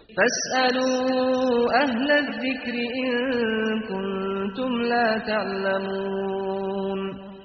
فاسألوا أهل الذكر إن كنتم لا تعلمون.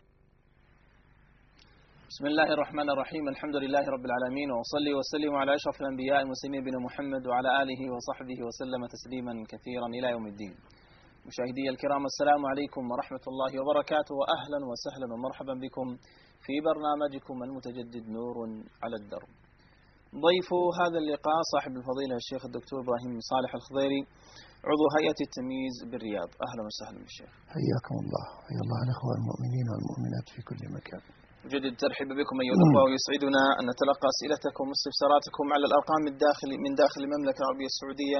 بسم الله الرحمن الرحيم. الحمد لله رب العالمين، وأصلي وسلم على أشرف الأنبياء والمرسلين نبينا محمد وعلى آله وصحبه وسلم تسليما كثيرا إلى يوم الدين. مشاهدي الكرام، السلام عليكم ورحمة الله وبركاته، وأهلا وسهلا ومرحبا بكم في برنامجكم المتجدد نور على الدرب. ضيف هذا اللقاء صاحب الفضيلة الشيخ الدكتور إبراهيم صالح الخضيري، عضو هيئة التمييز بالرياض. أهلا وسهلا بالشيخ. حياكم الله. حيا الله الأخوة المؤمنين والمؤمنات في كل مكان. جدد ترحيب بكم أيها الأخوة، ويسعدنا أن نتلقى أسئلتكم واستفساراتكم على الأرقام من داخل المملكة العربية السعودية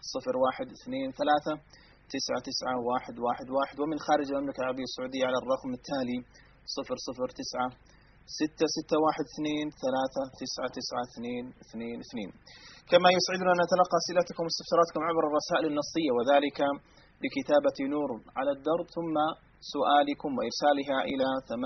0123 ومن خارج المملكة العربية السعودية على الرقم التالي 00962399222. كما يسعدنا أن نتلقى أسئلتكم واستفساراتكم عبر الرسائل النصية، وذلك بكتابة نور على الدرب ثم سؤالكم وإرسالها إلى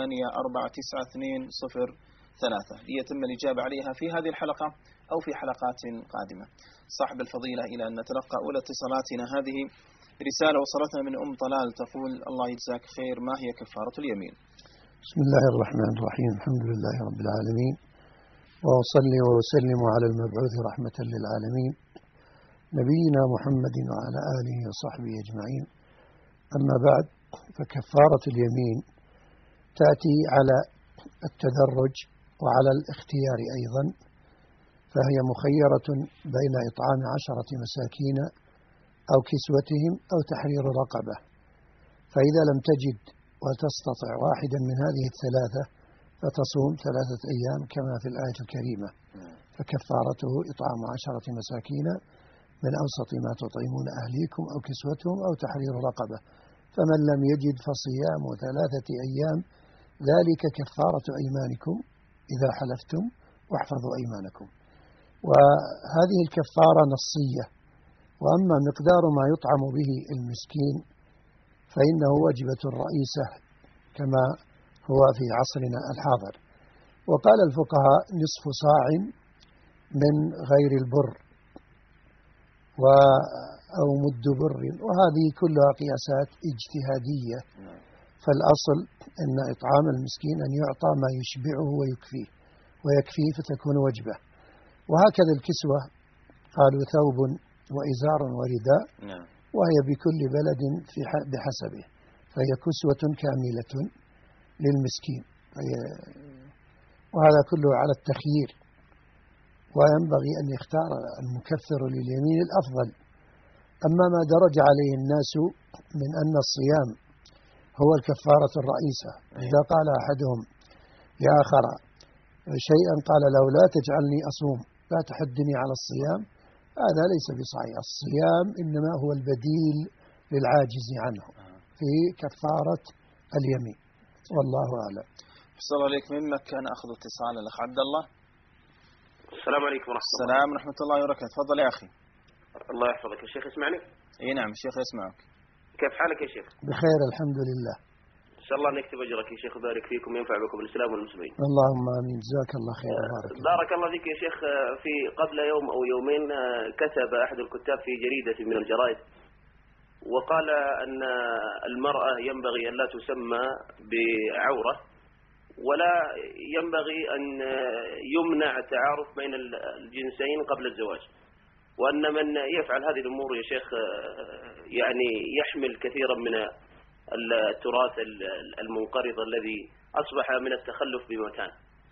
849203 ليتم الإجابة عليها في هذه الحلقة أو في حلقات قادمة. صاحب الفضيلة، إلى أن نتلقى أولى اتصالاتنا هذه رسالة وصلتنا من أم طلال تقول: الله يجزاك خير، ما هي كفارة اليمين؟ بسم الله الرحمن الرحيم. الحمد لله رب العالمين، وأصلي وأسلم على المبعوث رحمة للعالمين نبينا محمد وعلى آله وصحبه أجمعين. أما بعد، فكفارة اليمين تأتي على التدرج وعلى الاختيار أيضا، فهي مخيرة بين إطعام 10 مساكين أو كسوتهم أو تحرير رقبة، فإذا لم تجد وتستطع واحدا من هذه الثلاثة فتصوم 3 أيام كما في الآية الكريمة. فكفارته إطعام 10 مساكين من أوسط ما تطعمون أهليكم أو كسوتهم أو تحرير رقبة، فمن لم يجد فصيام 3 أيام، ذلك كفارة أيمانكم إذا حلفتم واحفظوا أيمانكم. وهذه الكفارة نصية. وأما مقدار ما يطعم به المسكين فإنه وجبة رئيسة كما هو في عصرنا الحاضر. وقال الفقهاء: نصف صاع من غير البر أو مد بر، وهذه كلها قياسات اجتهادية. فالأصل أن إطعام المسكين أن يعطى ما يشبعه ويكفيه فتكون وجبة. وهكذا الكسوة، قالوا ثوب وإزار ورداء، وهي بكل بلد بحسبه، فهي كسوة كاملة للمسكين. وهذا كله على التخيير، وينبغي أن يختار المكفر لليمين الأفضل. أما ما درج عليه الناس من أن الصيام هو الكفارة الرئيسة، إذا قال أحدهم لآخر شيئا قال له: لا تجعلني أصوم، لا تحدني على الصيام، هذا ليس بصحيح. الصيام إنما هو البديل للعاجز عنه في كفارة اليمين، والله أعلم. السلام عليكم. من مكة نأخذ اتصال الأخ عبد الله. السلام عليكم ورحمة الله. السلام ورحمة الله وبركاته. تفضل يا أخي. الله يحفظك يا شيخ. اسمعني؟ اي نعم الشيخ يسمعك. كيف حالك يا شيخ؟ بخير الحمد لله. إن شاء الله نكتب أجرك يا شيخ وبارك فيكم وينفع بكم الإسلام والمسلمين. اللهم آمين. جزاك الله خير. بارك الله فيك يا شيخ. في قبل يوم أو يومين كتب أحد الكتاب في جريدة من الجرائد وقال أن المرأة ينبغي أن لا تسمى بعورة، ولا ينبغي أن يمنع التعارف بين الجنسين قبل الزواج، وأن من يفعل هذه الأمور يا شيخ يعني يحمل كثيرا من التراث المنقرض الذي أصبح من التخلف بمكان.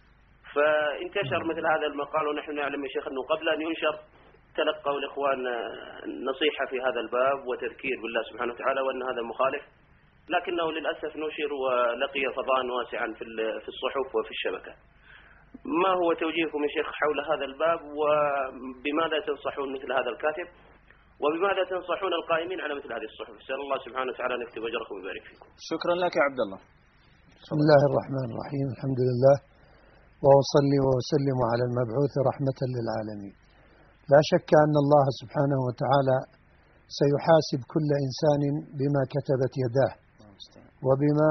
فانتشر مثل هذا المقال، ونحن نعلم يا شيخ أنه قبل أن ينشر تلقوا الإخوان نصيحة في هذا الباب وتذكير بالله سبحانه وتعالى وأن هذا مخالف، لكنه للأسف نشر ولقي فضاء واسعا في الصحف وفي الشبكة. ما هو توجيهكم يا شيخ حول هذا الباب، وبماذا تنصحون مثل هذا الكاتب، وبماذا تنصحون القائمين على مثل هذه الصحف؟ أسأل الله سبحانه وتعالى أن يكتب أجركم ويبارك فيكم. شكرا لك يا عبد الله. بسم الله الرحمن الرحيم. الحمد لله، وأصلي وأسلم على المبعوث رحمة للعالمين. لا شك أن الله سبحانه وتعالى سيحاسب كل إنسان بما كتبت يداه وبما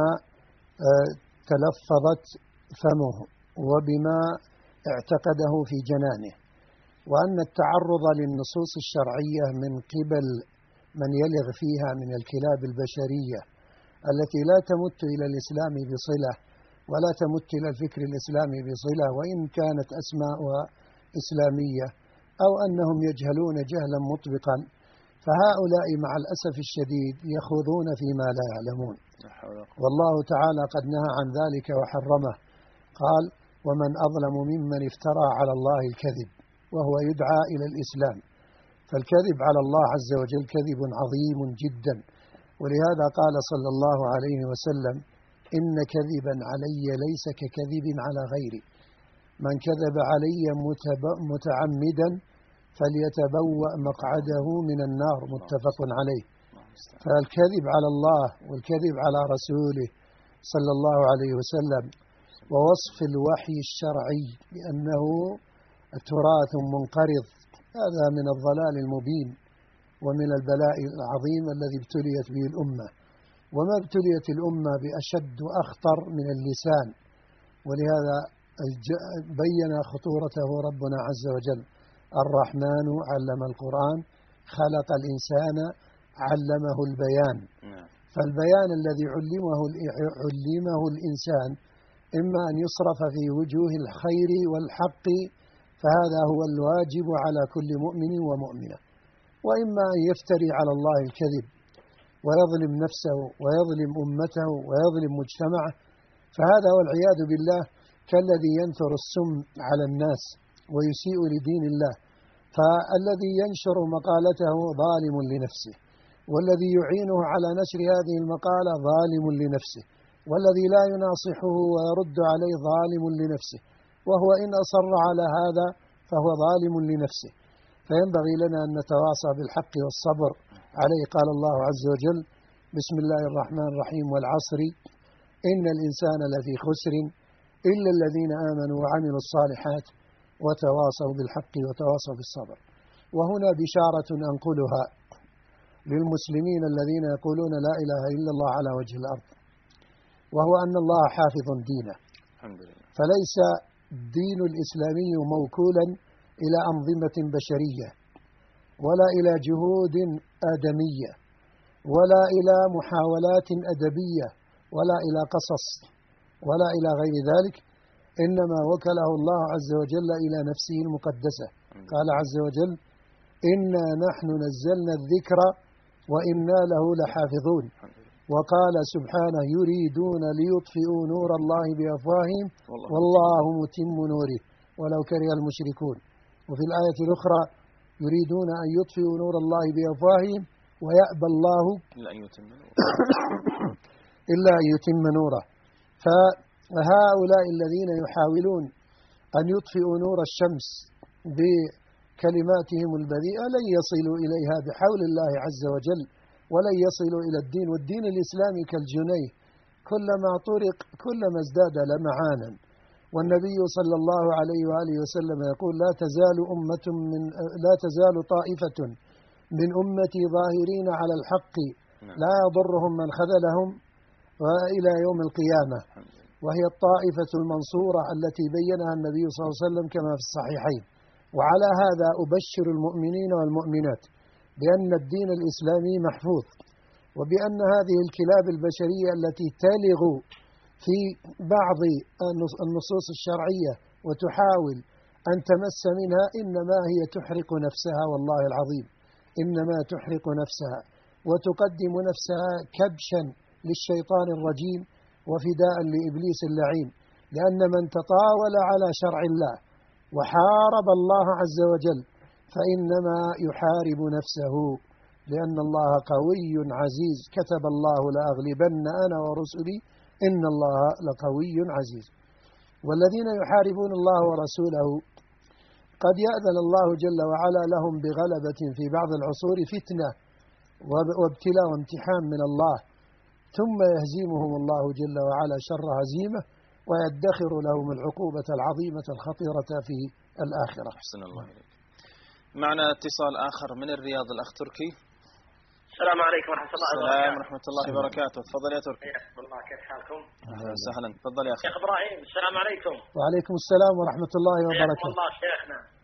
تلفظت فمه وبما اعتقده في جنانه. وأن التعرض للنصوص الشرعية من قبل من يلغ فيها من الكلاب البشرية التي لا تمت إلى الإسلام بصلة ولا تمت إلى الفكر الإسلامي بصلة، وإن كانت أسماءها إسلامية، أو أنهم يجهلون جهلا مطبقا، فهؤلاء مع الأسف الشديد يخوضون فيما لا يعلمون. والله تعالى قد نهى عن ذلك وحرمه، قال: ومن أظلم ممن افترى على الله الكذب وهو يدعى إلى الإسلام. فالكذب على الله عز وجل كذب عظيم جدا، ولهذا قال صلى الله عليه وسلم: إن كذبا علي ليس ككذب على غيري، من كذب علي متعمدا فليتبوأ مقعده من النار، متفق عليه. فالكذب على الله والكذب على رسوله صلى الله عليه وسلم ووصف الوحي الشرعي بأنه تراث منقرض، هذا من الضلال المبين ومن البلاء العظيم الذي ابتليت به الأمة. وما ابتليت الأمة بأشد وأخطر من اللسان، ولهذا بين خطورته ربنا عز وجل: الرحمن علم القرآن خلق الإنسان علمه البيان. فالبيان الذي علمه الإنسان إما أن يصرف في وجوه الخير والحق، فهذا هو الواجب على كل مؤمن ومؤمنة، وإما أن يفتري على الله الكذب ويظلم نفسه ويظلم أمته ويظلم مجتمعه، فهذا والعياذ بالله كالذي ينثر السم على الناس ويسيء لدين الله. فالذي ينشر مقالته ظالم لنفسه، والذي يعينه على نشر هذه المقالة ظالم لنفسه، والذي لا يناصحه ويرد عليه ظالم لنفسه، وهو إن أصر على هذا فهو ظالم لنفسه. فينبغي لنا أن نتواصى بالحق والصبر عليه. قال الله عز وجل: بسم الله الرحمن الرحيم: والعصر إن الإنسان لفي خسر إلا الذين آمنوا وعملوا الصالحات وتواصوا بالحق وتواصوا بالصبر. وهنا بشارة أنقلها للمسلمين الذين يقولون لا إله إلا الله على وجه الأرض، وهو أن الله حافظ دينه، فليس الدين الإسلامي موكولا إلى أنظمة بشرية ولا إلى جهود آدمية ولا إلى محاولات أدبية ولا إلى قصص ولا إلى غير ذلك، إنما وكله الله عز وجل إلى نفسه المقدسة. قال عز وجل: إنا نحن نزلنا الذكر وإنا له لحافظون. وقال سبحانه: يريدون ليطفئوا نور الله بأفواههم والله متم نوره ولو كره المشركون. وفي الآية الأخرى: يريدون أن يطفئوا نور الله بأفواههم ويأبى الله إلا أن يتم نوره. فهؤلاء الذين يحاولون أن يطفئوا نور الشمس بكلماتهم البذيئة لن يصلوا إليها بحول الله عز وجل، ولن يصلوا إلى الدين. والدين الإسلامي كالجنيه، كلما طرق كلما ازداد لمعانا. والنبي صلى الله عليه وآله وسلم يقول: لا تزال طائفة من أمتي ظاهرين على الحق لا يضرهم من خذلهم وإلى يوم القيامة. وهي الطائفة المنصورة التي بينها النبي صلى الله عليه وسلم كما في الصحيحين. وعلى هذا أبشر المؤمنين والمؤمنات بأن الدين الإسلامي محفوظ، وبأن هذه الكلاب البشرية التي تلغ في بعض النصوص الشرعية وتحاول أن تمس منها إنما هي تحرق نفسها، والله العظيم إنما تحرق نفسها وتقدم نفسها كبشا للشيطان الرجيم وفداء لإبليس اللعين. لأن من تطاول على شرع الله وحارب الله عز وجل فإنما يحارب نفسه، لأن الله قوي عزيز. كتب الله: لأغلبن أنا ورسلي إن الله لقوي عزيز. والذين يحاربون الله ورسوله قد يأذن الله جل وعلا لهم بغلبة في بعض العصور، فتنة وابتلاء وامتحان من الله، ثم يهزمهم الله جل وعلا شر هزيمة ويدخر لهم العقوبة العظيمة الخطيرة في الآخرة. أحسن الله إليك. معنا اتصال آخر من الرياض، الأخ تركي. السلام عليكم ورحمة الله وبركاته. السلام ورحمة الله وبركاته. تفضل يا تركي. حياكم الله، كيف حالكم؟ أهلا وسهلا. تفضل يا أخي. شيخ إبراهيم، السلام عليكم. وعليكم السلام ورحمة الله وبركاته. حياكم الله شيخنا.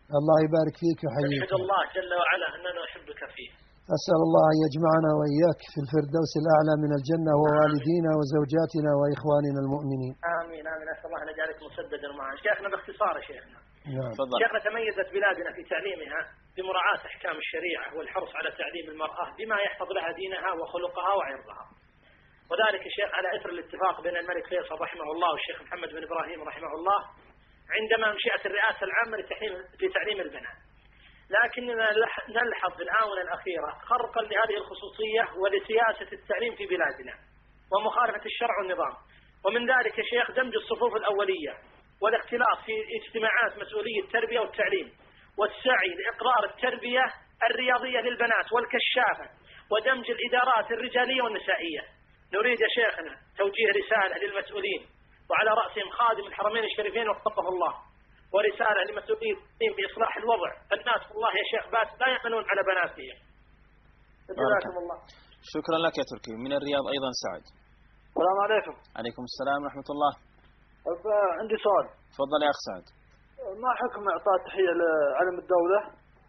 الله يبارك فيك ويحييك. أشهد الله جل وعلا أننا نحبك فيه. أسأل الله أن يجمعنا وإياك في الفردوس الأعلى من الجنة ووالدينا وزوجاتنا وإخواننا المؤمنين. آمين آمين. أسأل الله أن يجعلك مسددا معنا. شيخنا باختصار يا شيخنا. نعم. شيخنا تميزت بلادنا في تعليمها بمراعاة أحكام الشريعة والحرص على تعليم المرأة بما يحفظ لها دينها وخلقها وعرضها. وذلك الشيخ على إثر الاتفاق بين الملك فيصل رحمه الله والشيخ محمد بن إبراهيم رحمه الله عندما انشئت الرئاسة العامة لتعليم البنات. لكننا نلحظ في الآونة الأخيرة خرقا لهذه الخصوصية ولسياسة التعليم في بلادنا ومخالفة الشرع والنظام. ومن ذلك يا شيخ دمج الصفوف الأولية والاختلاط في اجتماعات مسؤولي التربية والتعليم والسعي لإقرار التربية الرياضية للبنات والكشافة ودمج الإدارات الرجالية والنسائية. نريد يا شيخنا توجيه رسالة للمسؤولين وعلى رأسهم خادم الحرمين الشريفين وفقه الله، ورسالة لمسؤولين بإصلاح الوضع. الناس والله يا شيخ بات لا يأمنون على بناتهم. جزاكم الله. شكرا لك يا تركي. من الرياض أيضا سعد. السلام عليكم. عليكم السلام ورحمة الله. عندي سؤال. تفضل يا أخ سعد. ما حكم إعطاء تحية لعلم الدولة،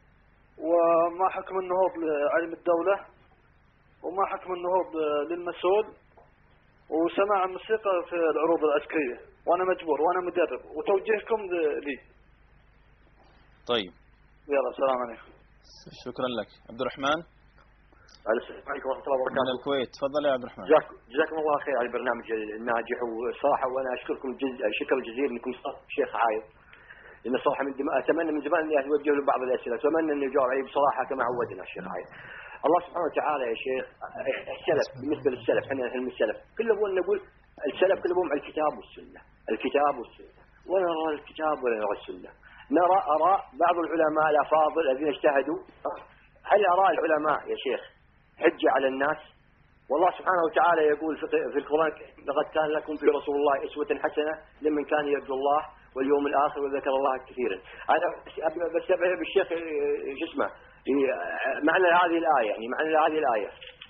وما حكم النهوض لعلم الدولة، وما حكم النهوض للمسؤول، وسماع الموسيقى في العروض العسكرية وأنا مجبور وأنا مدرب، وتوجيهكم لي. طيب يلا السلام عليكم. شكرا لك. عبد الرحمن. السلام عليكم ورحمة الله وبركاته. من الكويت. تفضل يا عبد الرحمن. جزاكم الله خير على البرنامج الناجح، والصراحة وأنا أشكركم شكر جزيل أنكم شيخ عايض، لأن الصراحة أتمنى من زمان أني أتوجه له بعض الأسئلة، أتمنى أن يجاوب علي بصراحة كما عودنا الشيخ عايض. الله سبحانه وتعالى يا شيخ السلف، بالنسبة للسلف احنا علم السلف كله نقول السلف كلهم على الكتاب والسنة، الكتاب والسنة، ولا نرى الكتاب ولا نرى السنة. نرى آراء بعض العلماء الأفاضل الذين اجتهدوا. هل آراء العلماء يا شيخ حجة على الناس؟ والله سبحانه وتعالى يقول في القرآن لقد كان لكم في رسول الله أسوة حسنة لمن كان يرجو الله واليوم الآخر وذكر الله كثيرا. أنا بس بالشيخ شو اسمه معنى هذه الآية، يعني معنى هذه الآية.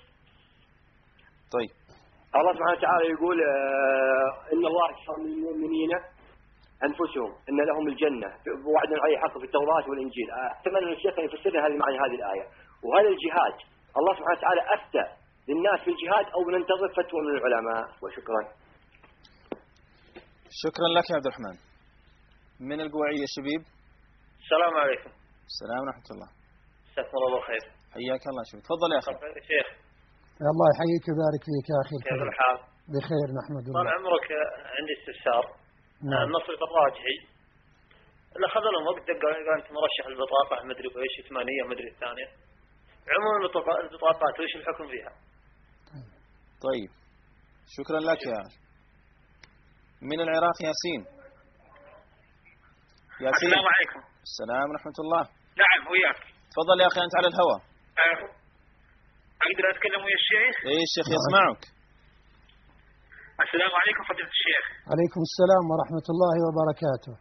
طيب الله سبحانه وتعالى يقول إن الله اشترى من المؤمنين أنفسهم إن لهم الجنة وعدا عليه حق في التوراة والإنجيل. أتمنى أن الشيخ يفسر هذه معنى هذه الآية. وهذا الجهاد الله سبحانه وتعالى أفتى للناس في الجهاد أو ننتظر فتوى من العلماء؟ وشكرا. شكرا لك يا عبد الرحمن. من القوعية شبيب. السلام عليكم. السلام ورحمة الله. جزاكم الله خير. حياك الله شبيب. تفضل يا أخي. يا شيخ. الله يحييك ويبارك فيك يا أخي. كيف الحال؟ بخير نحمد الله. طال عمرك عندي استفسار. نعم. النصر الراجحي اللي أخذ لهم وقت قال أنت مرشح البطاقة مدري إيش 8 مدري الثانية. عموما البطاقات وإيش الحكم فيها؟ طيب شكرا لك يا من العراق ياسين. ياسين. السلام عليكم. السلام ورحمة الله. نعم وياك. تفضل يا أخي أنت على الهواء. أقدر أتكلم ويا الشيخ؟ إيه الشيخ يسمعك. السلام عليكم فضيلة الشيخ. عليكم السلام ورحمة الله وبركاته.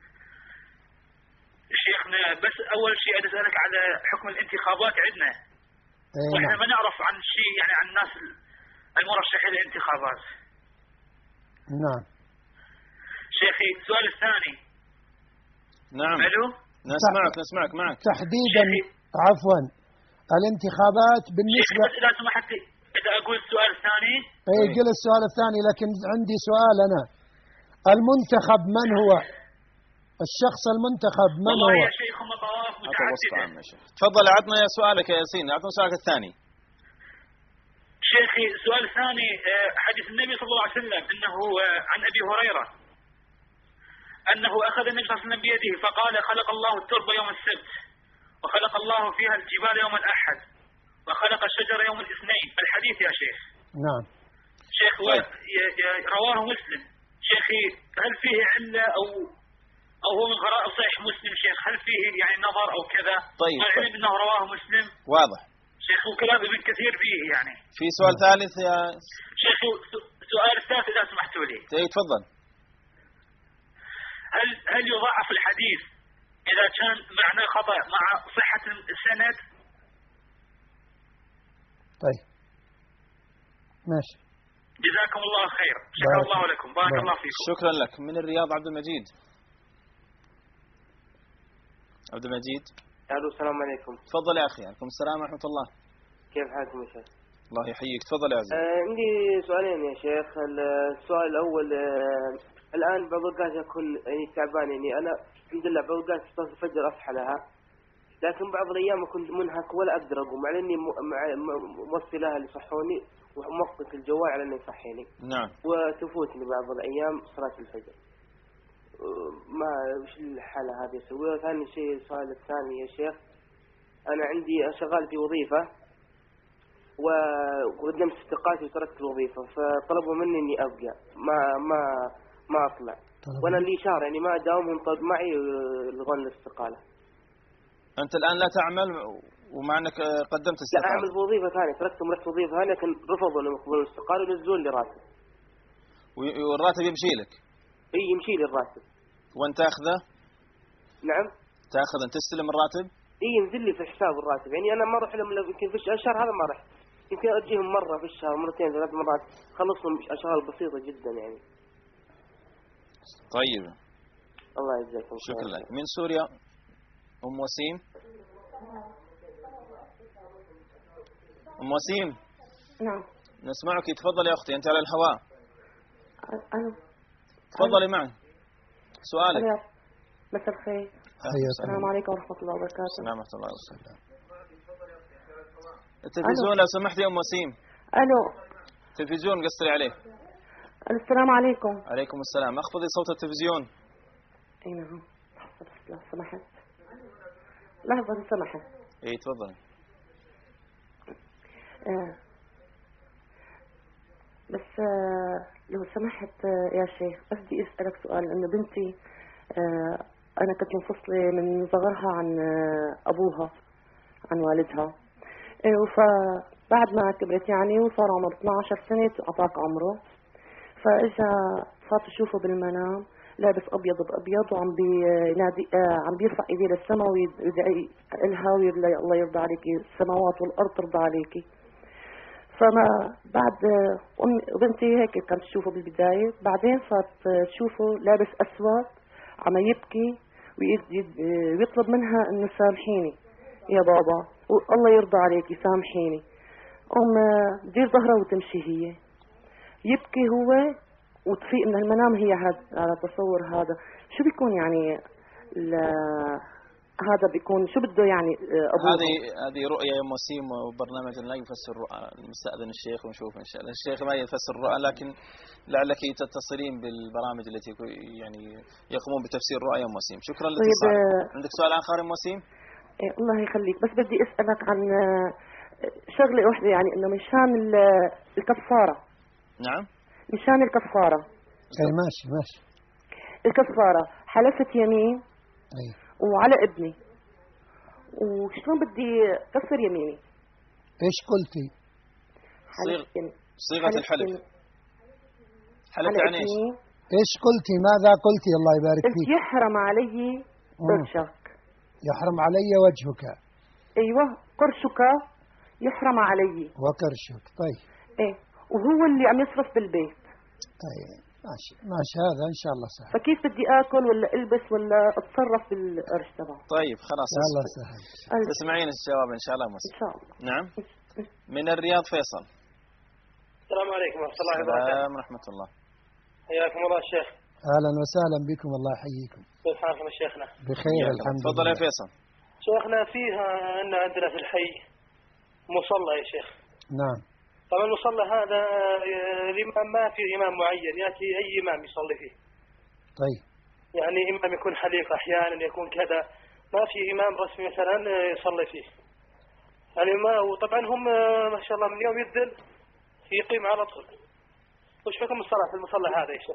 شيخنا بس أول شيء أسألك على حكم الانتخابات عندنا. وإحنا ما نعرف عن شيء يعني عن الناس المرشحين للانتخابات. نعم. شيخي السؤال الثاني. نعم. ألو. نسمعك معك. تحديدا عفوا الانتخابات بالنسبة. بس إذا سمحت إذا أقول السؤال الثاني. إيه قل السؤال الثاني، لكن عندي سؤال أنا. المنتخب من هو؟ الشخص المنتخب من هو؟ والله يا شيخ هم طوائف متعددة. تفضل عطنا يا سؤالك يا ياسين، عطنا سؤالك الثاني. شيخي السؤال الثاني حديث النبي صلى الله عليه وسلم أنه عن أبي هريرة أنه أخذ النبي صلى الله عليه وسلم بيده فقال خلق الله التربة يوم السبت وخلق الله فيها الجبال يوم الأحد وخلق الشجر يوم الاثنين. الحديث يا شيخ. نعم. شيخ رواه مسلم. شيخي هل فيه علة أو هو من غرائب صحيح مسلم شيخ؟ هل فيه يعني نظر أو كذا؟ طيب. العلم أنه رواه مسلم. واضح. شيخ وكلام ابن كثير فيه يعني. في سؤال ثالث يا شيخ؟ سؤال الثالث إذا سمحتوا لي. تفضل. هل يضاعف الحديث إذا كان معناه خطأ مع صحة السند؟ طيب ماشي. جزاكم الله خير. شكرا الله لكم. بارك الله فيكم. شكرا لك. من الرياض عبد المجيد. عبد المجيد. الو السلام عليكم. تفضل يا أخي. عليكم السلام ورحمة الله. كيف حالكم يا شيخ؟ الله يحييك. تفضل يا عزيز. عندي سؤالين يا شيخ. السؤال الأول، الآن بعض الأوقات أكون يعني تعبان، يعني أنا الحمد لله بعض الأوقات صلاة الفجر أصحى لها، لكن بعض الأيام أكون منهك ولا أقدر أقوم، مع إني موصي لها اللي يصحوني وموقف الجوال على إنه يصحيني. نعم. وتفوتني بعض الأيام صلاة الفجر. ما وش الحالة هذه أسويها؟ ثاني شيء السؤال الثاني يا شيخ، أنا عندي شغال في وظيفة وقدمت استقالتي وتركت الوظيفة، فطلبوا مني إني أبقى ما أطلع، وأنا لي شهر يعني ما أداومهم معي يلغون الاستقالة. أنت الآن لا تعمل ومع أنك قدمت استقالة؟ لا، أعمل في وظيفة ثانية، تركتهم ورحت وظيفة ثانية، لكن رفضوا إنهم يقبلون الاستقالة وينزلون لي راتب. والراتب يمشي لك؟ إي يمشي لي الراتب. وأنت تأخذه؟ نعم. تأخذ أن تستلم الراتب؟ إي ينزل لي في حساب الراتب، يعني أنا ما أروح لهم يمكن في الشهر هذا ما رحت، يمكن أجيهم مرة في الشهر، مرتين 3 مرات، خلصهم أشغال بسيطة جدا يعني. طيب الله يجزاكم. شكرا لك. من سوريا أم وسيم. أم وسيم. نعم نسمعك. تفضل يا أختي، أنت على الهواء. ألو. تفضلي معي سؤالك. مساء الخير. السلام عليكم ورحمة الله وبركاته. السلام ورحمة الله وبركاته. التلفزيون لو سمحت يا أم وسيم. ألو. التلفزيون قصري عليه. السلام عليكم. عليكم السلام. اخفضي صوت التلفزيون. اي نعم. لو سمحت. لحظة لو سمحت. اي تفضلي. بس لو سمحت يا شيخ، بدي اسألك سؤال، انه بنتي انا كنت منفصلة من صغرها عن ابوها، عن والدها، فبعد ما كبرت يعني وصار عمر 12 سنة اعطاك عمره، فاجا صارت اشوفه بالمنام لابس ابيض بابيض وعم بينادي، عم بيرفع ايديه للسماء ويدعي لها ويقول لها الله يرضى عليكي، السماوات والارض ترضى عليكي. فما بعد بنتي هيك كانت تشوفه بالبداية، بعدين صارت تشوفه لابس اسود عم يبكي ويطلب منها انه سامحيني يا بابا والله يرضى عليكي سامحيني. دير ظهرها وتمشي هي، يبكي هو وتفيق من المنام هي على تصور هذا. شو بيكون يعني هذا بيكون شو بده يعني أبوه؟ هذه رؤيا يا وسيم، وبرنامج لا يفسر الرؤى. نستأذن الشيخ ونشوف إن شاء الله. الشيخ ما يفسر الرؤى، لكن لعلك تتصلين بالبرامج التي يعني يقومون بتفسير الرؤى يا وسيم. شكرا لاتصالك. عندك سؤال آخر يا وسيم؟ الله يخليك، بس بدي أسألك عن شغلة واحدة، يعني إنه مشان الكفارة. نعم. مشان الكفارة. اي ماشي. الكفارة حلفت يمين اي وعلى ابني، وشلون بدي كفر يميني؟ ايش قلتي؟ صيغة الحلف. حلفت عن ايش؟ ايش قلتي؟ ماذا قلتي؟ الله يبارك فيك. يحرم علي قرشك. يحرم علي وجهك. ايوه قرشك يحرم علي. وقرشك. طيب. ايه، وهو اللي عم يصرف بالبيت. طيب ماشي هذا ان شاء الله سهل. فكيف بدي اكل ولا البس ولا اتصرف بالقرش تبعه؟ طيب خلاص الله سهل. تسمعين الجواب ان شاء الله ان شاء الله. نعم. من الرياض فيصل. السلام عليكم ورحمة الله وبركاته. السلام ورحمة الله. حياكم الله الشيخ. اهلا وسهلا بكم، الله يحييكم. كيف حالكم يا شيخنا؟ بخير الحمد لله. تفضل يا فيصل. شيخنا فيها ان عندنا في الحي مصلى يا شيخ. نعم. طبعا المصلى هذا الإمام ما في إمام معين، يأتي أي إمام يصلي فيه. طيب. يعني إمام يكون حليف أحيانا، يكون كذا، ما في إمام رسمي مثلا يصلي فيه. يعني ما وطبعا هم ما شاء الله من يوم يذن يقيم على طول. وش حكم الصلاة في المصلى هذا يا شيخ؟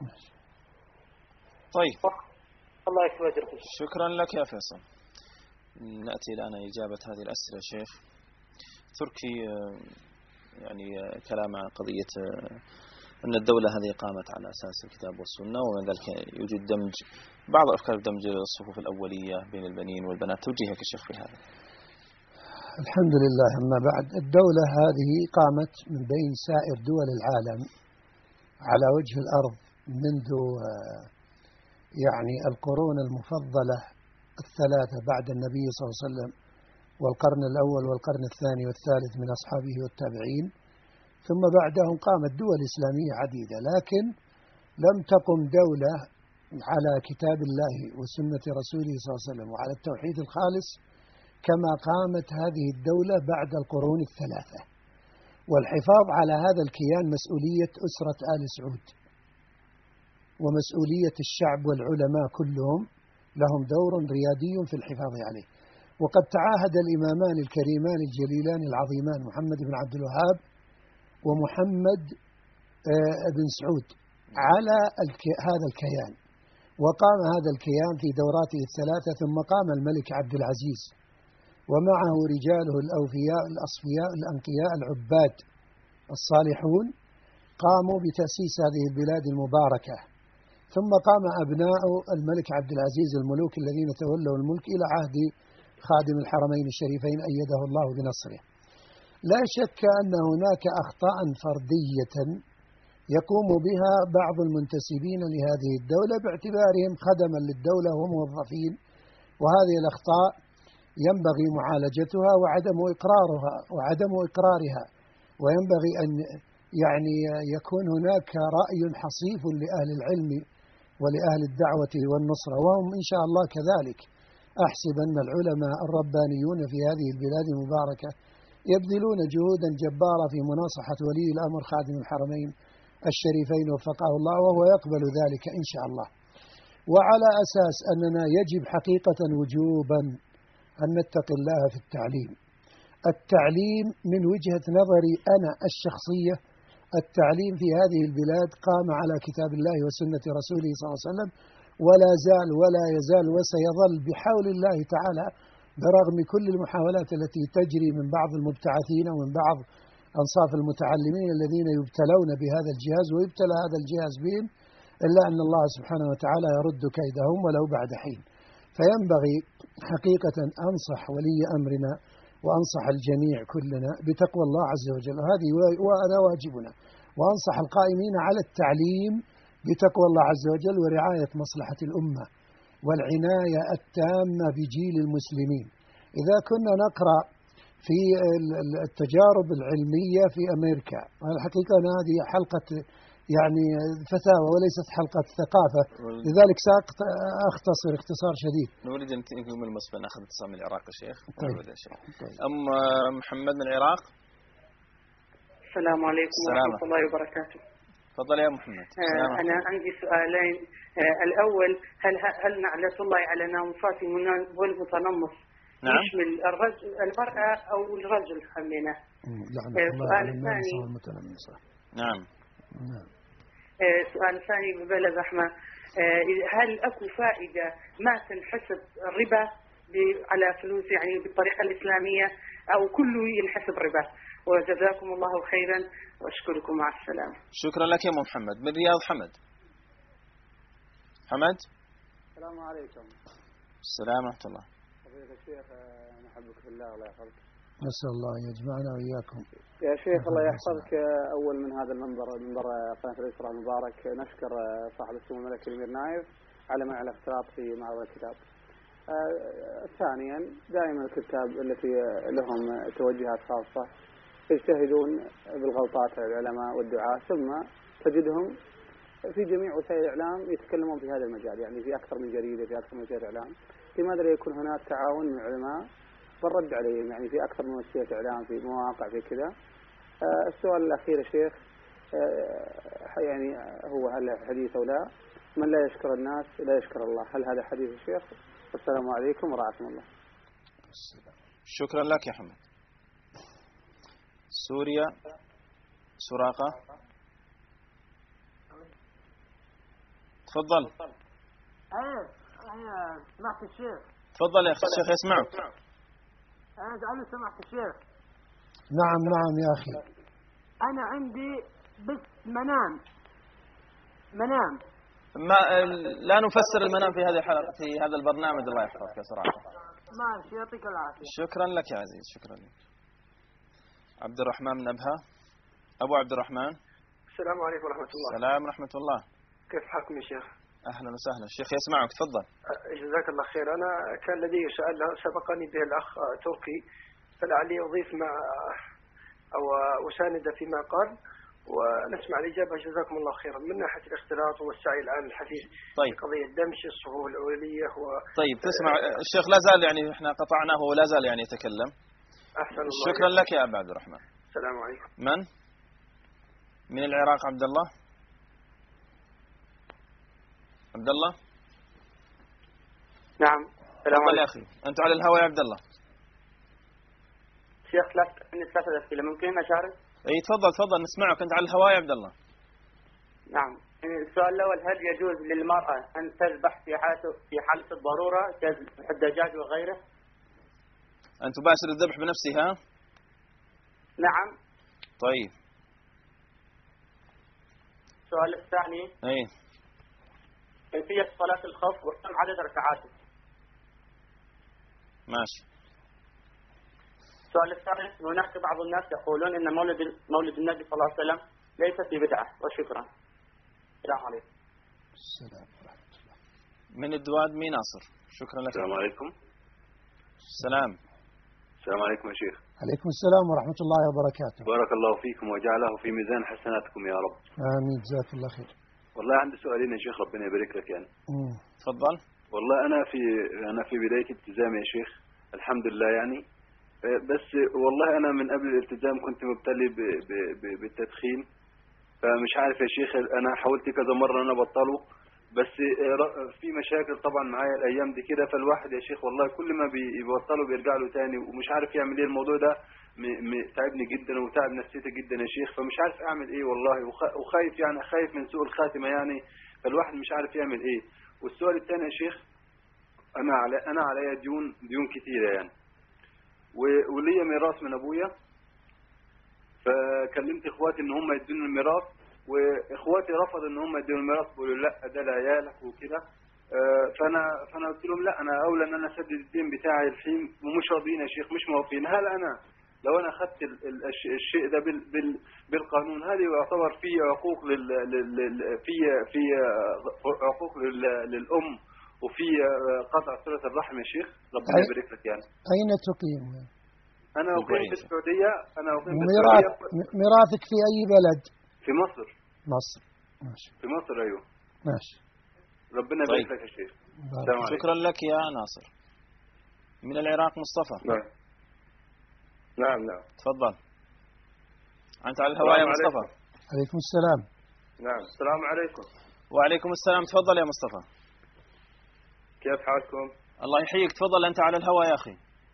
طيب. الله يكفي أجرك. شكرا لك يا فيصل. نأتي الآن إجابة هذه الأسئلة يا شيخ. تركي يعني كلام عن قضية أن الدولة هذه قامت على أساس الكتاب والسنة، ومن ذلك يوجد دمج بعض أفكار دمج الصفوف الأولية بين البنين والبنات. توجيهك الشيخ في هذا؟ الحمد لله. أما بعد، الدولة هذه قامت من بين سائر دول العالم على وجه الأرض منذ يعني القرون المفضلة الثلاثة بعد النبي صلى الله عليه وسلم، والقرن الأول والقرن الثاني والثالث من أصحابه والتابعين، ثم بعدهم قامت دول إسلامية عديدة، لكن لم تقم دولة على كتاب الله وسنة رسوله صلى الله عليه وسلم وعلى التوحيد الخالص كما قامت هذه الدولة بعد القرون الثلاثة. والحفاظ على هذا الكيان مسؤولية أسرة آل سعود، ومسؤولية الشعب والعلماء كلهم لهم دور ريادي في الحفاظ عليه. وقد تعاهد الإمامان الكريمان الجليلان العظيمان محمد بن عبد الوهاب ومحمد بن سعود على هذا الكيان، وقام هذا الكيان في دوراته الثلاثة، ثم قام الملك عبد العزيز ومعه رجاله الأوفياء الأصفياء الأنقياء العباد الصالحون، قاموا بتأسيس هذه البلاد المباركة. ثم قام أبناء الملك عبد العزيز الملوك الذين تولوا الملك إلى عهد خادم الحرمين الشريفين أيده الله بنصره. لا شك أن هناك أخطاء فردية يقوم بها بعض المنتسبين لهذه الدولة باعتبارهم خدما للدولة وموظفين، وهذه الأخطاء ينبغي معالجتها وعدم إقرارها، وينبغي أن يكون هناك رأي حصيف لأهل العلم ولأهل الدعوة والنصرة، وهم إن شاء الله كذلك. أحسب أن العلماء الربانيون في هذه البلاد المباركة يبذلون جهودا جبارة في مناصحة ولي الأمر خادم الحرمين الشريفين وفقه الله، وهو يقبل ذلك إن شاء الله. وعلى أساس أننا يجب حقيقة وجوبا أن نتقي الله في التعليم. التعليم من وجهة نظري أنا الشخصية، التعليم في هذه البلاد قام على كتاب الله وسنة رسوله صلى الله عليه وسلم، ولا زال ولا يزال وسيظل بحول الله تعالى، برغم كل المحاولات التي تجري من بعض المبتعثين ومن بعض أنصاف المتعلمين الذين يبتلون بهذا الجهاز ويبتلى هذا الجهاز بهم، إلا أن الله سبحانه وتعالى يرد كيدهم ولو بعد حين. فينبغي حقيقة أنصح ولي أمرنا وأنصح الجميع كلنا بتقوى الله عز وجل، وهذه وهذا واجبنا، وأنصح القائمين على التعليم بتقوى الله عز وجل ورعاية مصلحة الأمة والعناية التامة بجيل المسلمين. إذا كنا نقرأ في التجارب العلمية في أمريكا، والحقيقة أن هذه حلقة فتاوى وليست حلقة ثقافة، لذلك سأختصر اختصار شديد. نريد أن نكمل المصفى، نأخذ اتصال من العراق يا شيخ. أم محمد من العراق. السلام عليكم ورحمة الله وبركاته. تفضل يا محمد. أنا عندي سؤالين. الأول، هل لعنة الله على ناموسات والمتنمص يشمل المرأة أو الرجل خلينا؟ السؤال الثاني. نعم. السؤال الثاني ببلا زحمة، هل أكو فائدة ما تنحسب الربا على فلوس بالطريقة الإسلامية، أو كله ينحسب ربا؟ وجزاكم الله خيرا وأشكركم، مع السلامة. شكرا لك يا محمد. من رياض حمد. السلام عليكم. السلام ورحمة الله. فضيلة الشيخ، نحبك في الله الله يحفظك. نسأل الله أن يجمعنا وإياكم. يا شيخ الله يحفظك، أول من هذا المنبر قناة الإسراء المبارك نشكر صاحب السمو الملك الأمير نايف على منع الاختلاط في معرض الكتاب. ثانيا، دائما الكتاب التي لهم توجهات خاصة يجتهدون بالغلطات العلماء والدعاة، ثم تجدهم في جميع وسائل الإعلام يتكلمون في هذا المجال، في أكثر من جريدة، في أكثر من وسائل الإعلام. لماذا لا يكون هناك تعاون من العلماء والرد عليهم في أكثر من وسيلة إعلام، في مواقع، في كذا؟ السؤال الأخير يا شيخ، هو هل حديث أو لا؟ من لا يشكر الناس لا يشكر الله، هل هذا حديث الشيخ؟ والسلام عليكم ورحمة الله. شكرا لك يا حمد. سوريا، سراقة، تفضل. سمعت الشيخ. تفضل يا أخي، الشيخ يسمعك. أنا أسأله سمعت الشيخ. نعم يا أخي. أنا عندي بس منام. لا نفسر المنام في هذه الحلقة، في هذا البرنامج. الله يحفظك يا صراحة. ماشي، يعطيك العافية. شكرا لك يا عزيز، شكرا لك. عبد الرحمن من أبها. أبو عبد الرحمن. السلام عليكم ورحمة الله. السلام ورحمة الله. كيف حالكم يا شيخ؟ أهلا وسهلا الشيخ يسمعك، تفضل. جزاك الله خير. أنا كان لدي سؤال سبقني به الأخ تركي، فلعلي أضيف مع أو أساند فيما قال ونسمع الإجابة. جزاكم الله خيرا. من ناحية الاختلاط والسعي الآن الحديث طيب. قضية دمج الصفوف الأولية طيب تسمع الشيخ لا زال يعني احنا قطعناه ولا زال يعني يتكلم. أحسن الله. شكرا لك يا أبا عبد الرحمن. السلام عليكم. من العراق عبد الله؟ عبد الله؟ نعم. السلام عليكم يا أخي، أنت على الهواء يا عبد الله. شيخ عندي 3 أسئلة، ممكن أشارك؟ اي تفضل نسمعك، انت على الهواء يا عبد الله. نعم. السؤال الأول، هل يجوز للمرأة أن تذبح في حالة الضرورة كالدجاج وغيره؟ أن تباشر الذبح بنفسها؟ نعم. طيب. السؤال الثاني، اي كيفية صلاة الخوف وكم عدد ركعاته؟ ماشي. السؤال الثالث، هناك بعض الناس يقولون ان مولد النبي صلى الله عليه وسلم ليس في بدعة، وشكرا. السلام عليكم. السلام ورحمة الله. من الدواد مي ناصر، شكرا لك. السلام عليكم. السلام عليكم يا شيخ. عليكم السلام ورحمة الله وبركاته. بارك الله فيكم وجعله في ميزان حسناتكم يا رب. آمين، جزاك الله خير. والله عندي سؤالين يا شيخ، ربنا يبارك لك يعني. تفضل. والله أنا في بداية التزامي يا شيخ، الحمد لله يعني. بس والله أنا من قبل الالتزام كنت مبتلي بالتدخين، فمش عارف يا شيخ، أنا حاولت كذا مرة أنا بطله، بس في مشاكل طبعا معايا الأيام دي كده، فالواحد يا شيخ والله كل ما بيبطله بيرجع له تاني، ومش عارف يعمل إيه. الموضوع ده تعبني جدا وتعب نفسيتي جدا يا شيخ، فمش عارف أعمل إيه والله، وخايف يعني، خايف من سوء الخاتمة يعني، فالواحد مش عارف يعمل إيه. والسؤال الثاني يا شيخ، أنا عليا ديون كتيرة يعني، وليا ميراث من ابويا، فكلمت اخواتي ان هم يدوني الميراث، واخواتي رفضوا ان هم يدوني الميراث، بيقولوا لا ده لعيالك وكده. فانا قلت لهم لا، انا اولى ان انا اسدد الدين بتاعي الحين، ومش راضيين يا شيخ، مش موافقين. هل انا لو انا اخذت الشيء ده بالقانون، هل يعتبر فيه عقوق في عقوق للام وفي قطع صلة الرحم يا شيخ؟ ربنا يبارك لك يعني. أين تقيم؟ أنا أقيم في السعودية. ميراثك في أي بلد؟ في مصر. ماشي. في مصر أيوه. ماشي. ربنا يبارك لك يا شيخ. شكرا لك يا ناصر. من العراق مصطفى. نعم. تفضل. أنت على الهواء يا مصطفى. عليكم السلام. نعم. السلام عليكم. وعليكم السلام. تفضل يا مصطفى. كيف حالكم؟ الله يحييك، تفضل أنت على الهواء يا أخي.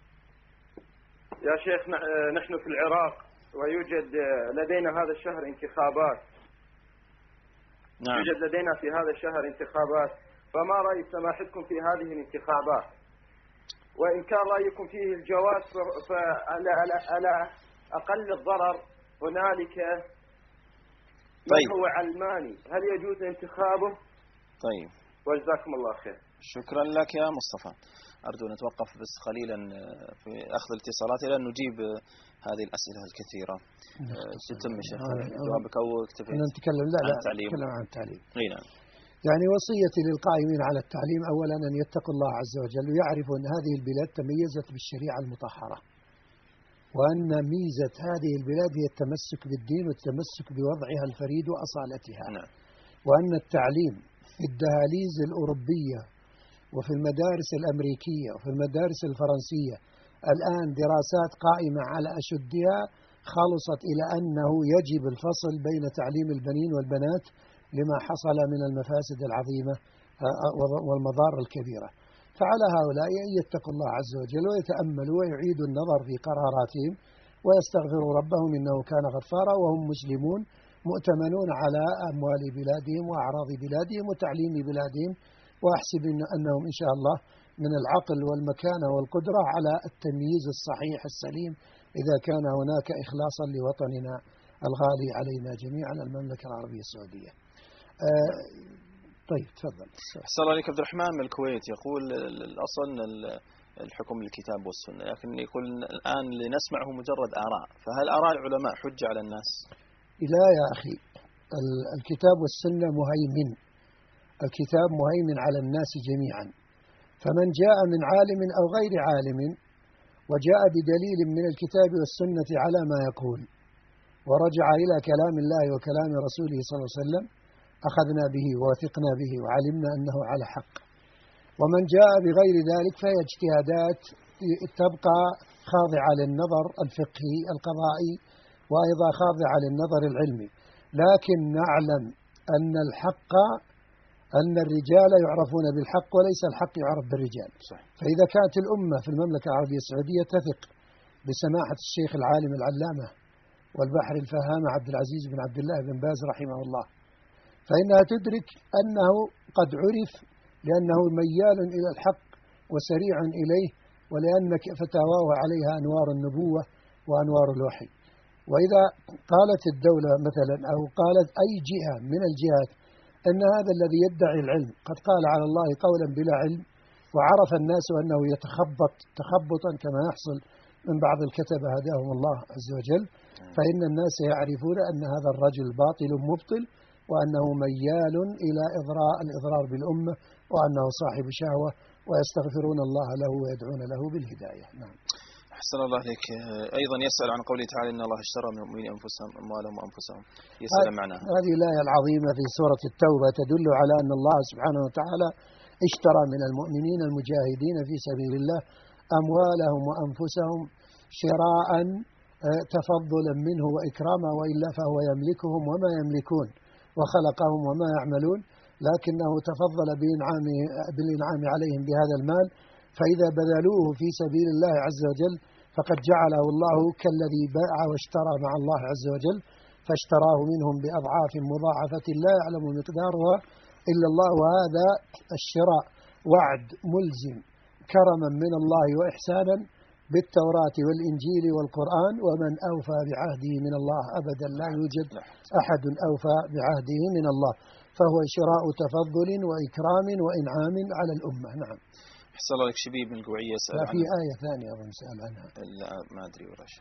يا شيخ نحن في العراق ويوجد لدينا هذا الشهر انتخابات. نعم. يوجد لدينا في هذا الشهر انتخابات، فما رأي سماحتكم في هذه الانتخابات؟ وإن كان رأيكم فيه الجواز فعلى أقل الضرر هنالك من هو علماني، هل يجوز انتخابه؟ طيب. وجزاكم الله خير. شكرا لك يا مصطفى. أرجو أن نتوقف بس قليلا في أخذ الاتصالات إلى أن نجيب هذه الأسئلة الكثيرة. تتم شيخ جوابك أو اكتفي؟ نتكلم نتكلم عن التعليم. نعم. يعني وصيتي للقائمين على التعليم أولا أن يتقوا الله عز وجل ويعرفوا أن هذه البلاد تميزت بالشريعة المطهرة، وأن ميزة هذه البلاد هي التمسك بالدين والتمسك بوضعها الفريد وأصالتها. نعم. وأن التعليم في الدهاليز الأوروبية وفي المدارس الأمريكية وفي المدارس الفرنسية الآن دراسات قائمة على أشدها خلصت إلى أنه يجب الفصل بين تعليم البنين والبنات لما حصل من المفاسد العظيمة والمضار الكبيرة. فعلى هؤلاء أن يتقوا الله عز وجل ويتأملوا ويعيدوا النظر في قراراتهم ويستغفروا ربهم إنه كان غفارا، وهم مسلمون مؤتمنون على أموال بلادهم وأعراض بلادهم وتعليم بلادهم، وأحسب أنهم إن شاء الله من العقل والمكانة والقدرة على التمييز الصحيح السليم إذا كان هناك إخلاصا لوطننا الغالي علينا جميعا المملكة العربية السعودية. طيب تفضل. أحسن الله عليك. عبد الرحمن من الكويت يقول الأصل الحكم للكتاب والسنة، لكن يقول الآن لنسمعه مجرد آراء، فهل آراء العلماء حجة على الناس؟ لا يا أخي، الكتاب والسنة مهيمن. الكتاب مهيمن على الناس جميعا، فمن جاء من عالم أو غير عالم وجاء بدليل من الكتاب والسنة على ما يقول ورجع إلى كلام الله وكلام رسوله صلى الله عليه وسلم أخذنا به ووثقنا به وعلمنا أنه على حق. ومن جاء بغير ذلك فهي اجتهادات تبقى خاضعة للنظر الفقهي القضائي وأيضا خاضعة للنظر العلمي، لكن نعلم أن الحق أن الرجال يعرفون بالحق وليس الحق يعرف بالرجال. فإذا كانت الأمة في المملكة العربية السعودية تثق بسماحة الشيخ العالم العلامة والبحر الفهامة عبد العزيز بن عبد الله بن باز رحمه الله، فإنها تدرك أنه قد عرف لأنه ميال إلى الحق وسريع إليه، ولأن فتاواه عليها أنوار النبوة وأنوار الوحي. وإذا قالت الدولة مثلا أو قالت أي جهة من الجهات أن هذا الذي يدعي العلم قد قال على الله قولا بلا علم، وعرف الناس أنه يتخبط تخبطا كما يحصل من بعض الكتبة هداهم الله عز وجل، فإن الناس يعرفون أن هذا الرجل باطل مبطل، وأنه ميال إلى الإضرار بالأمة، وأنه صاحب شهوة، ويستغفرون الله له ويدعون له بالهداية. نعم. أحسن الله عليك. أيضا يسأل عن قوله تعالى إن الله اشترى من المؤمنين أنفسهم أموالهم وأنفسهم، يسأل معناها. هذه الآية العظيمة في سورة التوبة تدل على أن الله سبحانه وتعالى اشترى من المؤمنين المجاهدين في سبيل الله أموالهم وأنفسهم شراء تفضلا منه وإكراما، وإلا فهو يملكهم وما يملكون وخلقهم وما يعملون، لكنه تفضل بالإنعام عليهم بهذا المال، فإذا بذلوه في سبيل الله عز وجل فقد جعله الله كالذي باع واشترى مع الله عز وجل، فاشتراه منهم بأضعاف مضاعفة لا يعلم مقدارها إلا الله. وهذا الشراء وعد ملزم كرما من الله وإحسانا بالتوراة والإنجيل والقرآن، ومن أوفى بعهده من الله أبدا لا يوجد أحد أوفى بعهده من الله، فهو شراء تفضل وإكرام وإنعام على الأمة. نعم. أحسن الله عليك. شبيب من القوية يسأل عنها. في آية ثانية أظن سأل عنها. لا ما أدري ولا شيء.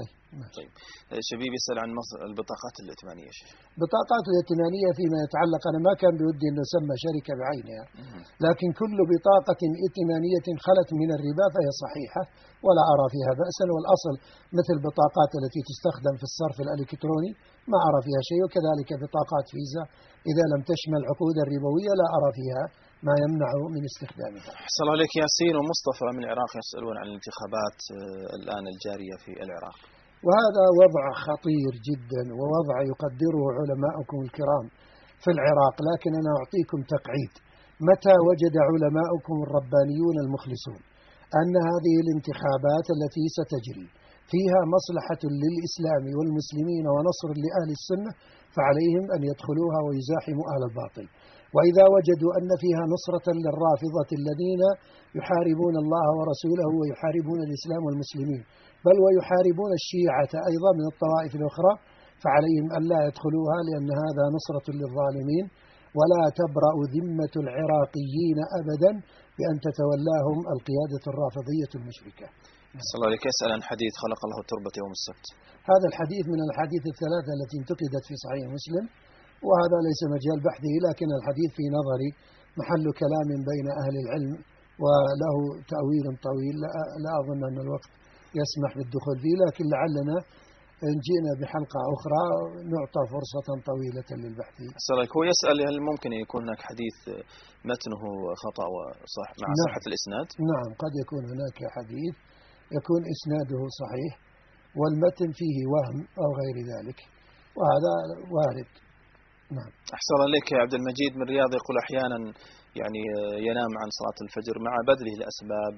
طيب. شبيب يسأل عن البطاقات الائتمانية. بطاقات الائتمانية فيما يتعلق، أنا ما كان بودي أنه يسمى شركة بعينها، لكن كل بطاقة ائتمانية خلت من الربا فهي صحيحة ولا أرى فيها بأسا، والأصل مثل البطاقات التي تستخدم في الصرف الإلكتروني ما أرى فيها شيء، وكذلك بطاقات فيزا إذا لم تشمل عقود الربوية لا أرى فيها ما يمنع من استخدامها. أحسن الله عليك. ياسين ومصطفى من العراق يسألون عن الانتخابات الآن الجارية في العراق. وهذا وضع خطير جدا، ووضع يقدره علماؤكم الكرام في العراق، لكن أنا أعطيكم تقعيد. متى وجد علماؤكم الربانيون المخلصون أن هذه الانتخابات التي ستجري فيها مصلحة للإسلام والمسلمين ونصر لأهل السنة فعليهم أن يدخلوها ويزاحموا أهل الباطل. وإذا وجدوا أن فيها نصرة للرافضة الذين يحاربون الله ورسوله ويحاربون الإسلام والمسلمين، بل ويحاربون الشيعة أيضا من الطوائف الأخرى، فعليهم أن لا يدخلوها، لأن هذا نصرة للظالمين، ولا تبرأ ذمة العراقيين أبدا بأن تتولاهم القيادة الرافضية المشركة. صلى الله عليه يسأل عن حديث خلق الله التربة يوم السبت. هذا الحديث من الحديث الثلاثة التي انتقدت في صحيح مسلم، وهذا ليس مجال بحثه، لكن الحديث في نظري محل كلام بين أهل العلم وله تأويل طويل، لا أظن أن الوقت يسمح بالدخول فيه، لكن لعلنا إن جئنا بحلقة أخرى نعطى فرصة طويلة للبحث. هو يسأل هل ممكن يكون هناك حديث متنه خطأ وصح مع صحة الإسناد؟ نعم، قد يكون هناك حديث يكون إسناده صحيح والمتن فيه وهم أو غير ذلك، وهذا وارد. نعم. أحسن الله عليك. عبد المجيد من الرياض يقول أحيانا يعني ينام عن صلاة الفجر مع بذله الأسباب.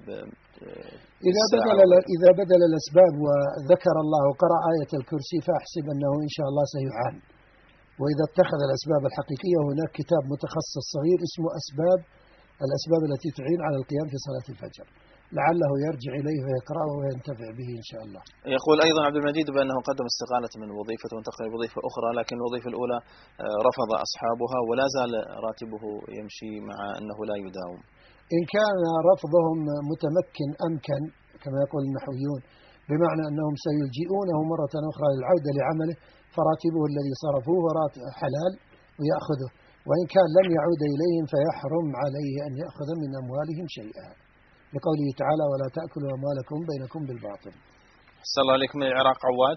إذا بذل الأسباب وذكر الله وقرأ آية الكرسي فأحسب أنه إن شاء الله سيعان. وإذا اتخذ الأسباب الحقيقية، هناك كتاب متخصص صغير اسمه الأسباب التي تعين على القيام في صلاة الفجر، لعله يرجع إليه ويقرأه وينتفع به إن شاء الله. يقول أيضا عبد المجيد بأنه قدم استقالة من وظيفته وانتقل لوظيفة أخرى، لكن الوظيفة الأولى رفض أصحابها ولا زال راتبه يمشي مع أنه لا يداوم. إن كان رفضهم متمكن أمكن كما يقول النحويون، بمعنى أنهم سيلجئونه مرة أخرى للعودة لعمله، فراتبه الذي صرفوه حلال ويأخذه. وإن كان لم يعود إليهم فيحرم عليه أن يأخذ من أموالهم شيئا، لقوله تعالى ولا تأكلوا أموالكم بينكم بالباطل. صلى الله عليكم. من العراق عواد،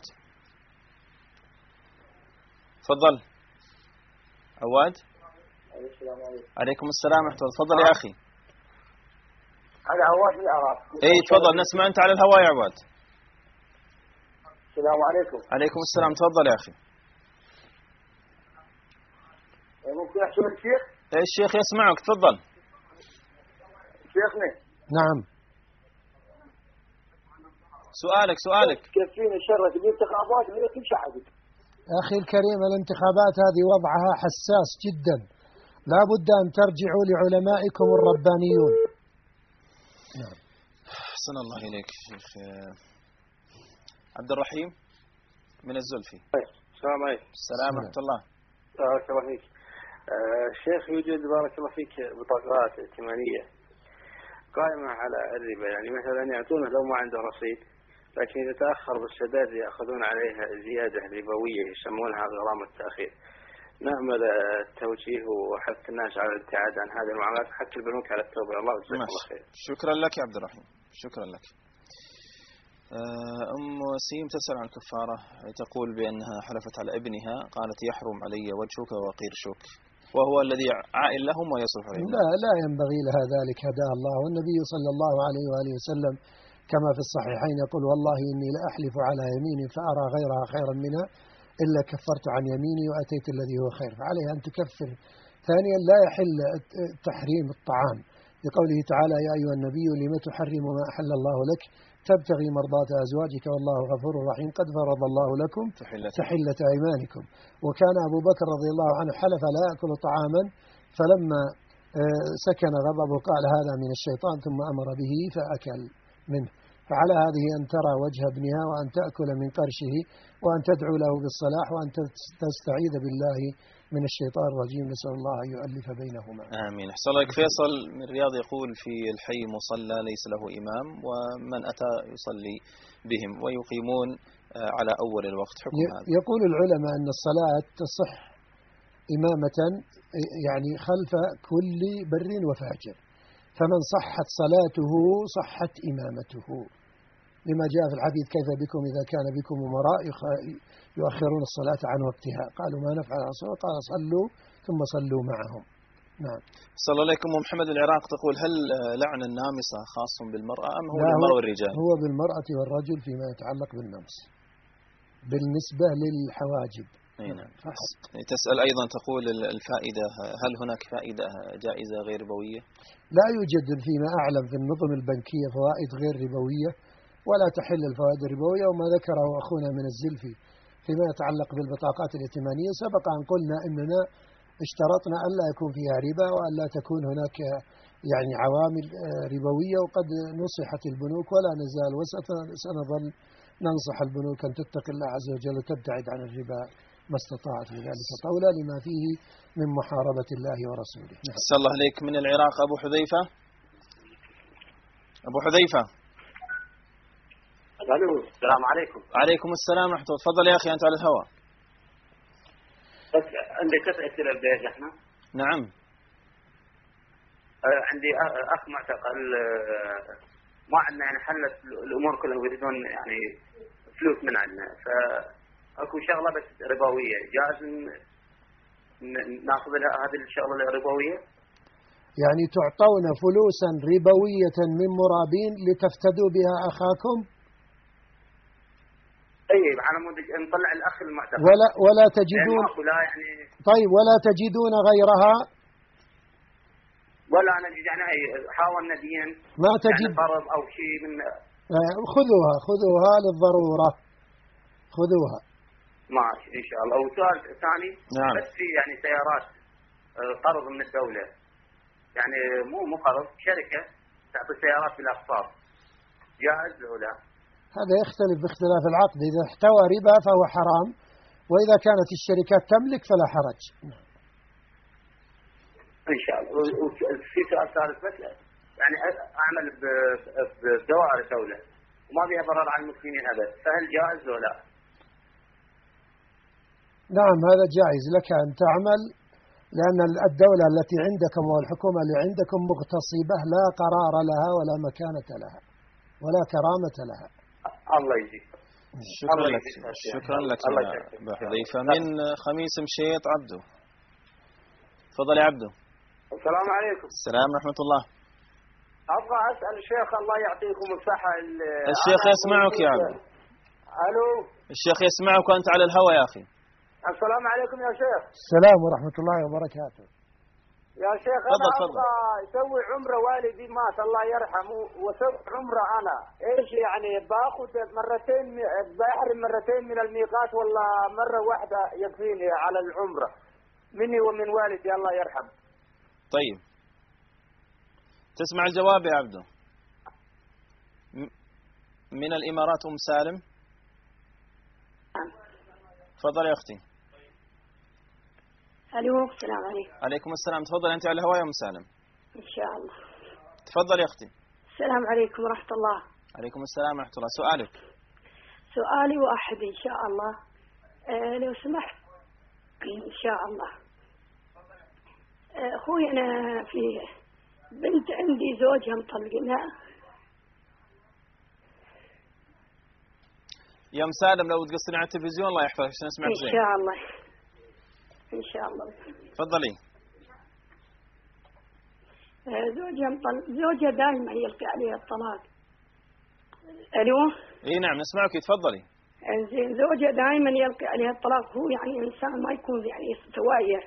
تفضل. عواد. عليكم السلام ورحمة الله. تفضل يا أخي. أنا عواد من العراق. إيه تفضل، نسمع أنت على الهواء يا عواد. السلام عليكم. عليكم السلام، تفضل يا أخي. ممكن أحسن الشيخ؟ إيه الشيخ يسمعك، تفضل. شيخنا. نعم. سؤالك. كيف فينا شرة الانتخابات من كل شيء حدث. أخي الكريم، الانتخابات هذه وضعها حساس جدا، لا بد أن ترجعوا لعلمائكم الربانيون. نعم. أحسن الله إليك شيخ عبد الرحيم من الزلفي. السلام عليكم. السلام ورحمة الله. بارك الله فيك. الشيخ يوجد بارك الله فيك بطاقات ائتمانية قائمة على الربا، يعني مثلا يعطونه لو ما عنده رصيد، لكن إذا تأخر بالسداد يأخذون عليها زيادة ربوية يسمونها غرامة التأخير. نعمل التوجيه وحث الناس على الابتعاد عن هذه المعاملات، حتى البنوك على التوبة. الله يجزاك الله خير. شكرا لك يا عبد الرحيم، شكرا لك. أم وسيم تسأل عن الكفارة، تقول بأنها حلفت على ابنها، قالت يحرم علي وجهك وقيرشك، وهو الذي عائل لهم ويصرف عليهم. لا ينبغي لها ذلك، هداها الله. والنبي صلى الله عليه وآله وسلم كما في الصحيحين يقول والله إني لأحلف على يمين فأرى غيرها خيرا منها إلا كفرت عن يميني وأتيت الذي هو خير، فعليها أن تكفر. ثانيا لا يحل تحريم الطعام، لقوله تعالى يا أيها النبي لم تحرم ما أحل الله لك تبتغي مرضات أزواجك والله غفور رحيم قد فرض الله لكم تحلة أيمانكم. وكان أبو بكر رضي الله عنه حلف لا يأكل طعاما، فلما سكن غضبه قال هذا من الشيطان ثم أمر به فأكل منه. فعلى هذه أن ترى وجه ابنها وأن تأكل من قرشه وأن تدعو له بالصلاح وأن تستعيذ بالله من الشيطان الرجيم، نسأل الله أن يؤلف بينهما. آمين. أحسن الله. فيصل من الرياض يقول في الحي مصلى ليس له إمام ومن أتى يصلي بهم ويقيمون على أول الوقت، حكم هذا؟ يقول العلماء أن الصلاة تصح إمامة يعني خلف كل بر وفاجر، فمن صحت صلاته صحت إمامته، لما جاء في الحديث كيف بكم إذا كان بكم أمراء يؤخرون الصلاة عن وقتها، قالوا ما نفعل الصلاة، قال صلوا ثم صلوا معهم. نعم. صلى الله عليكم. ومحمد العراق تقول هل لعن النامصة خاص بالمرأة أم هو للمرأة والرجال؟ هو بالمرأة والرجل فيما يتعلق بالنمص بالنسبة للحواجب. نعم. تسأل أيضا تقول الفائدة، هل هناك فائدة جائزة غير ربوية؟ لا يوجد فيما أعلم في النظم البنكية فوائد غير ربوية، ولا تحل الفوائد الربوية. وما ذكره أخونا من الزلفي فيما يتعلق بالبطاقات الائتمانية سبق أن قلنا أننا اشترطنا ألا يكون فيها ربا وألا تكون هناك يعني عوامل ربوية، وقد نصحت البنوك ولا نزال وسنظل ننصح البنوك أن تتقي الله عز وجل وتبتعد عن الربا ما استطاعت، لذلك طولا لما فيه من محاربة الله ورسوله. أحسن الله عليك. من العراق أبو حذيفة. السلام عليكم. عليكم السلام ورحمة الله. تفضل يا أخي أنت على الهواء. بس عندي 9 أسئلة بداية احنا. نعم. عندي أخ معتقل ما عندنا يعني حلت الأمور كلها ويريدون يعني فلوس من عندنا، فأكو شغلة بس ربوية، جائز ناخذ هذه الشغلة الربوية؟ يعني تعطون فلوسا ربوية من مرابين لتفتدوا بها أخاكم؟ طيب على مود نطلع الأخ المعتقل ولا تجدون يعني طيب ولا تجدون غيرها؟ ولا نجد يعني حاولنا دين ما تجد يعني فرض أو شيء من خذوها للضرورة، خذوها. ماشي إن شاء الله. وسؤال ثاني. نعم. بس في يعني سيارات قرض من الدولة، يعني مو قرض، شركة تعطي سيارات بالأقساط، جائز أو لا؟ هذا يختلف باختلاف العقد، إذا احتوى ربا فهو حرام، وإذا كانت الشركات تملك فلا حرج. إن شاء الله. وفي سؤال ثالث بس، يعني أعمل بدوائر الدولة وما فيها ضرر على المسلمين أبد، فهل جائز ولا لا؟ نعم هذا جائز لك أن تعمل لأن الدولة التي عندكم والحكومة اللي عندكم مغتصبة لا قرار لها ولا مكانة لها ولا كرامة لها. الله يجزيك. شكرا لك. شكرا لك يا أبو حذيفة. من خميس مشيط عبده. تفضل يا عبده. السلام عليكم. السلام ورحمة الله. أبغى أسأل الشيخ الله يعطيكم الصحة. الشيخ يسمعك يا عبده. ألو. الشيخ يسمعك وأنت على الهواء يا أخي. السلام عليكم يا شيخ. السلام ورحمة الله وبركاته. يا شيخ أنا أبغى أسوي عمرة، والدي مات الله يرحمه وسوي عمرة أنا، إيش يعني باخذ مرتين، بحرم مرتين من الميقات ولا مرة واحدة يكفيني على العمرة مني ومن والدي الله يرحمه؟ طيب تسمع الجواب يا عبده. من الإمارات أم سالم. تفضل يا أختي. الو السلام عليكم. عليكم السلام. تفضل أنت على الهواء يا أم سالم. إن شاء الله. تفضل يا أختي. السلام عليكم ورحمة الله. عليكم السلام ورحمة الله. سؤالك. سؤالي واحد إن شاء الله. لو سمحت إن شاء الله. أخوي أنا في بنت عندي زوجها مطلقنها. يا أم سالم لو تقصرين على التلفزيون الله يحفظك عشان نسمعك زين. إن شاء الله. إن شاء الله. تفضلي. زوجها دائما يلقي عليها الطلاق. الو. اي نعم نسمعك تفضلي. زين زوجها دائما يلقي عليها الطلاق، هو يعني انسان ما يكون يعني سوايه،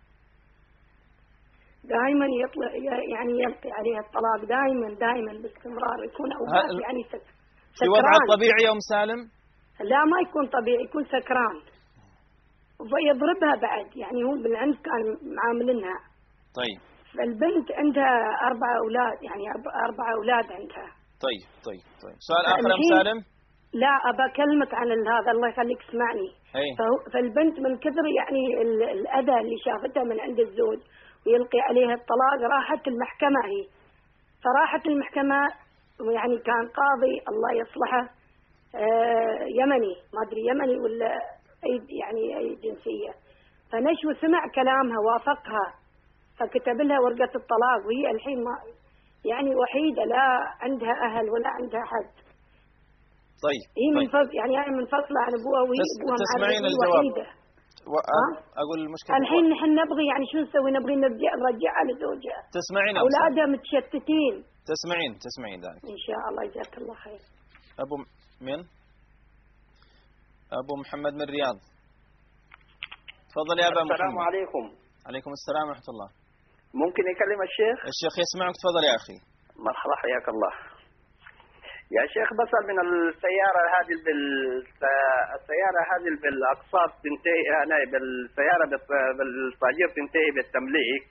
دائما يطلع يعني يلقي عليها الطلاق دائما باستمرار، يكون اوقات يعني سكران. في وضعه الطبيعي يا ام سالم؟ لا ما يكون طبيعي، يكون سكران ويضربها بعد، يعني هو بالعند كان معاملينها. طيب. فالبنت عندها 4 أولاد، يعني 4 أولاد عندها. طيب. سؤال آخر يا أم سالم؟ لا أبى أكلمك عن هذا الله يخليك اسمعني. فالبنت من كثر يعني الأذى اللي شافته من عند الزوج ويلقي عليها الطلاق راحت المحكمة هي. فراحت المحكمة يعني كان قاضي الله يصلحه يمني، ما أدري يمني ولا أي جنسية، فنشو سمع كلامها وافقها فكتب لها ورقة الطلاق، وهي الحين ما يعني وحيدة لا عندها أهل ولا عندها حد. طيب. هي يعني منفصلة عن أبوها وهي أبوها تسمعين الجواب. وحيدة. أقول المشكلة الحين نحن نبغي يعني شو نسوي؟ نبغي نرجعها لزوجها. تسمعين أولادها متشتتين. تسمعين ذلك. إن شاء الله جزاك الله خير. أبو محمد من الرياض. تفضل يا أبا محمد. السلام عليكم. عليكم السلام ورحمة الله. ممكن يكلم الشيخ؟ الشيخ يسمعك. تفضل يا أخي. مرحبا حياك الله. يا شيخ بسأل من السيارة هذه بالأقساط تنتهي، أنا بالسيارة بالتأجير تنتهي بالتمليك،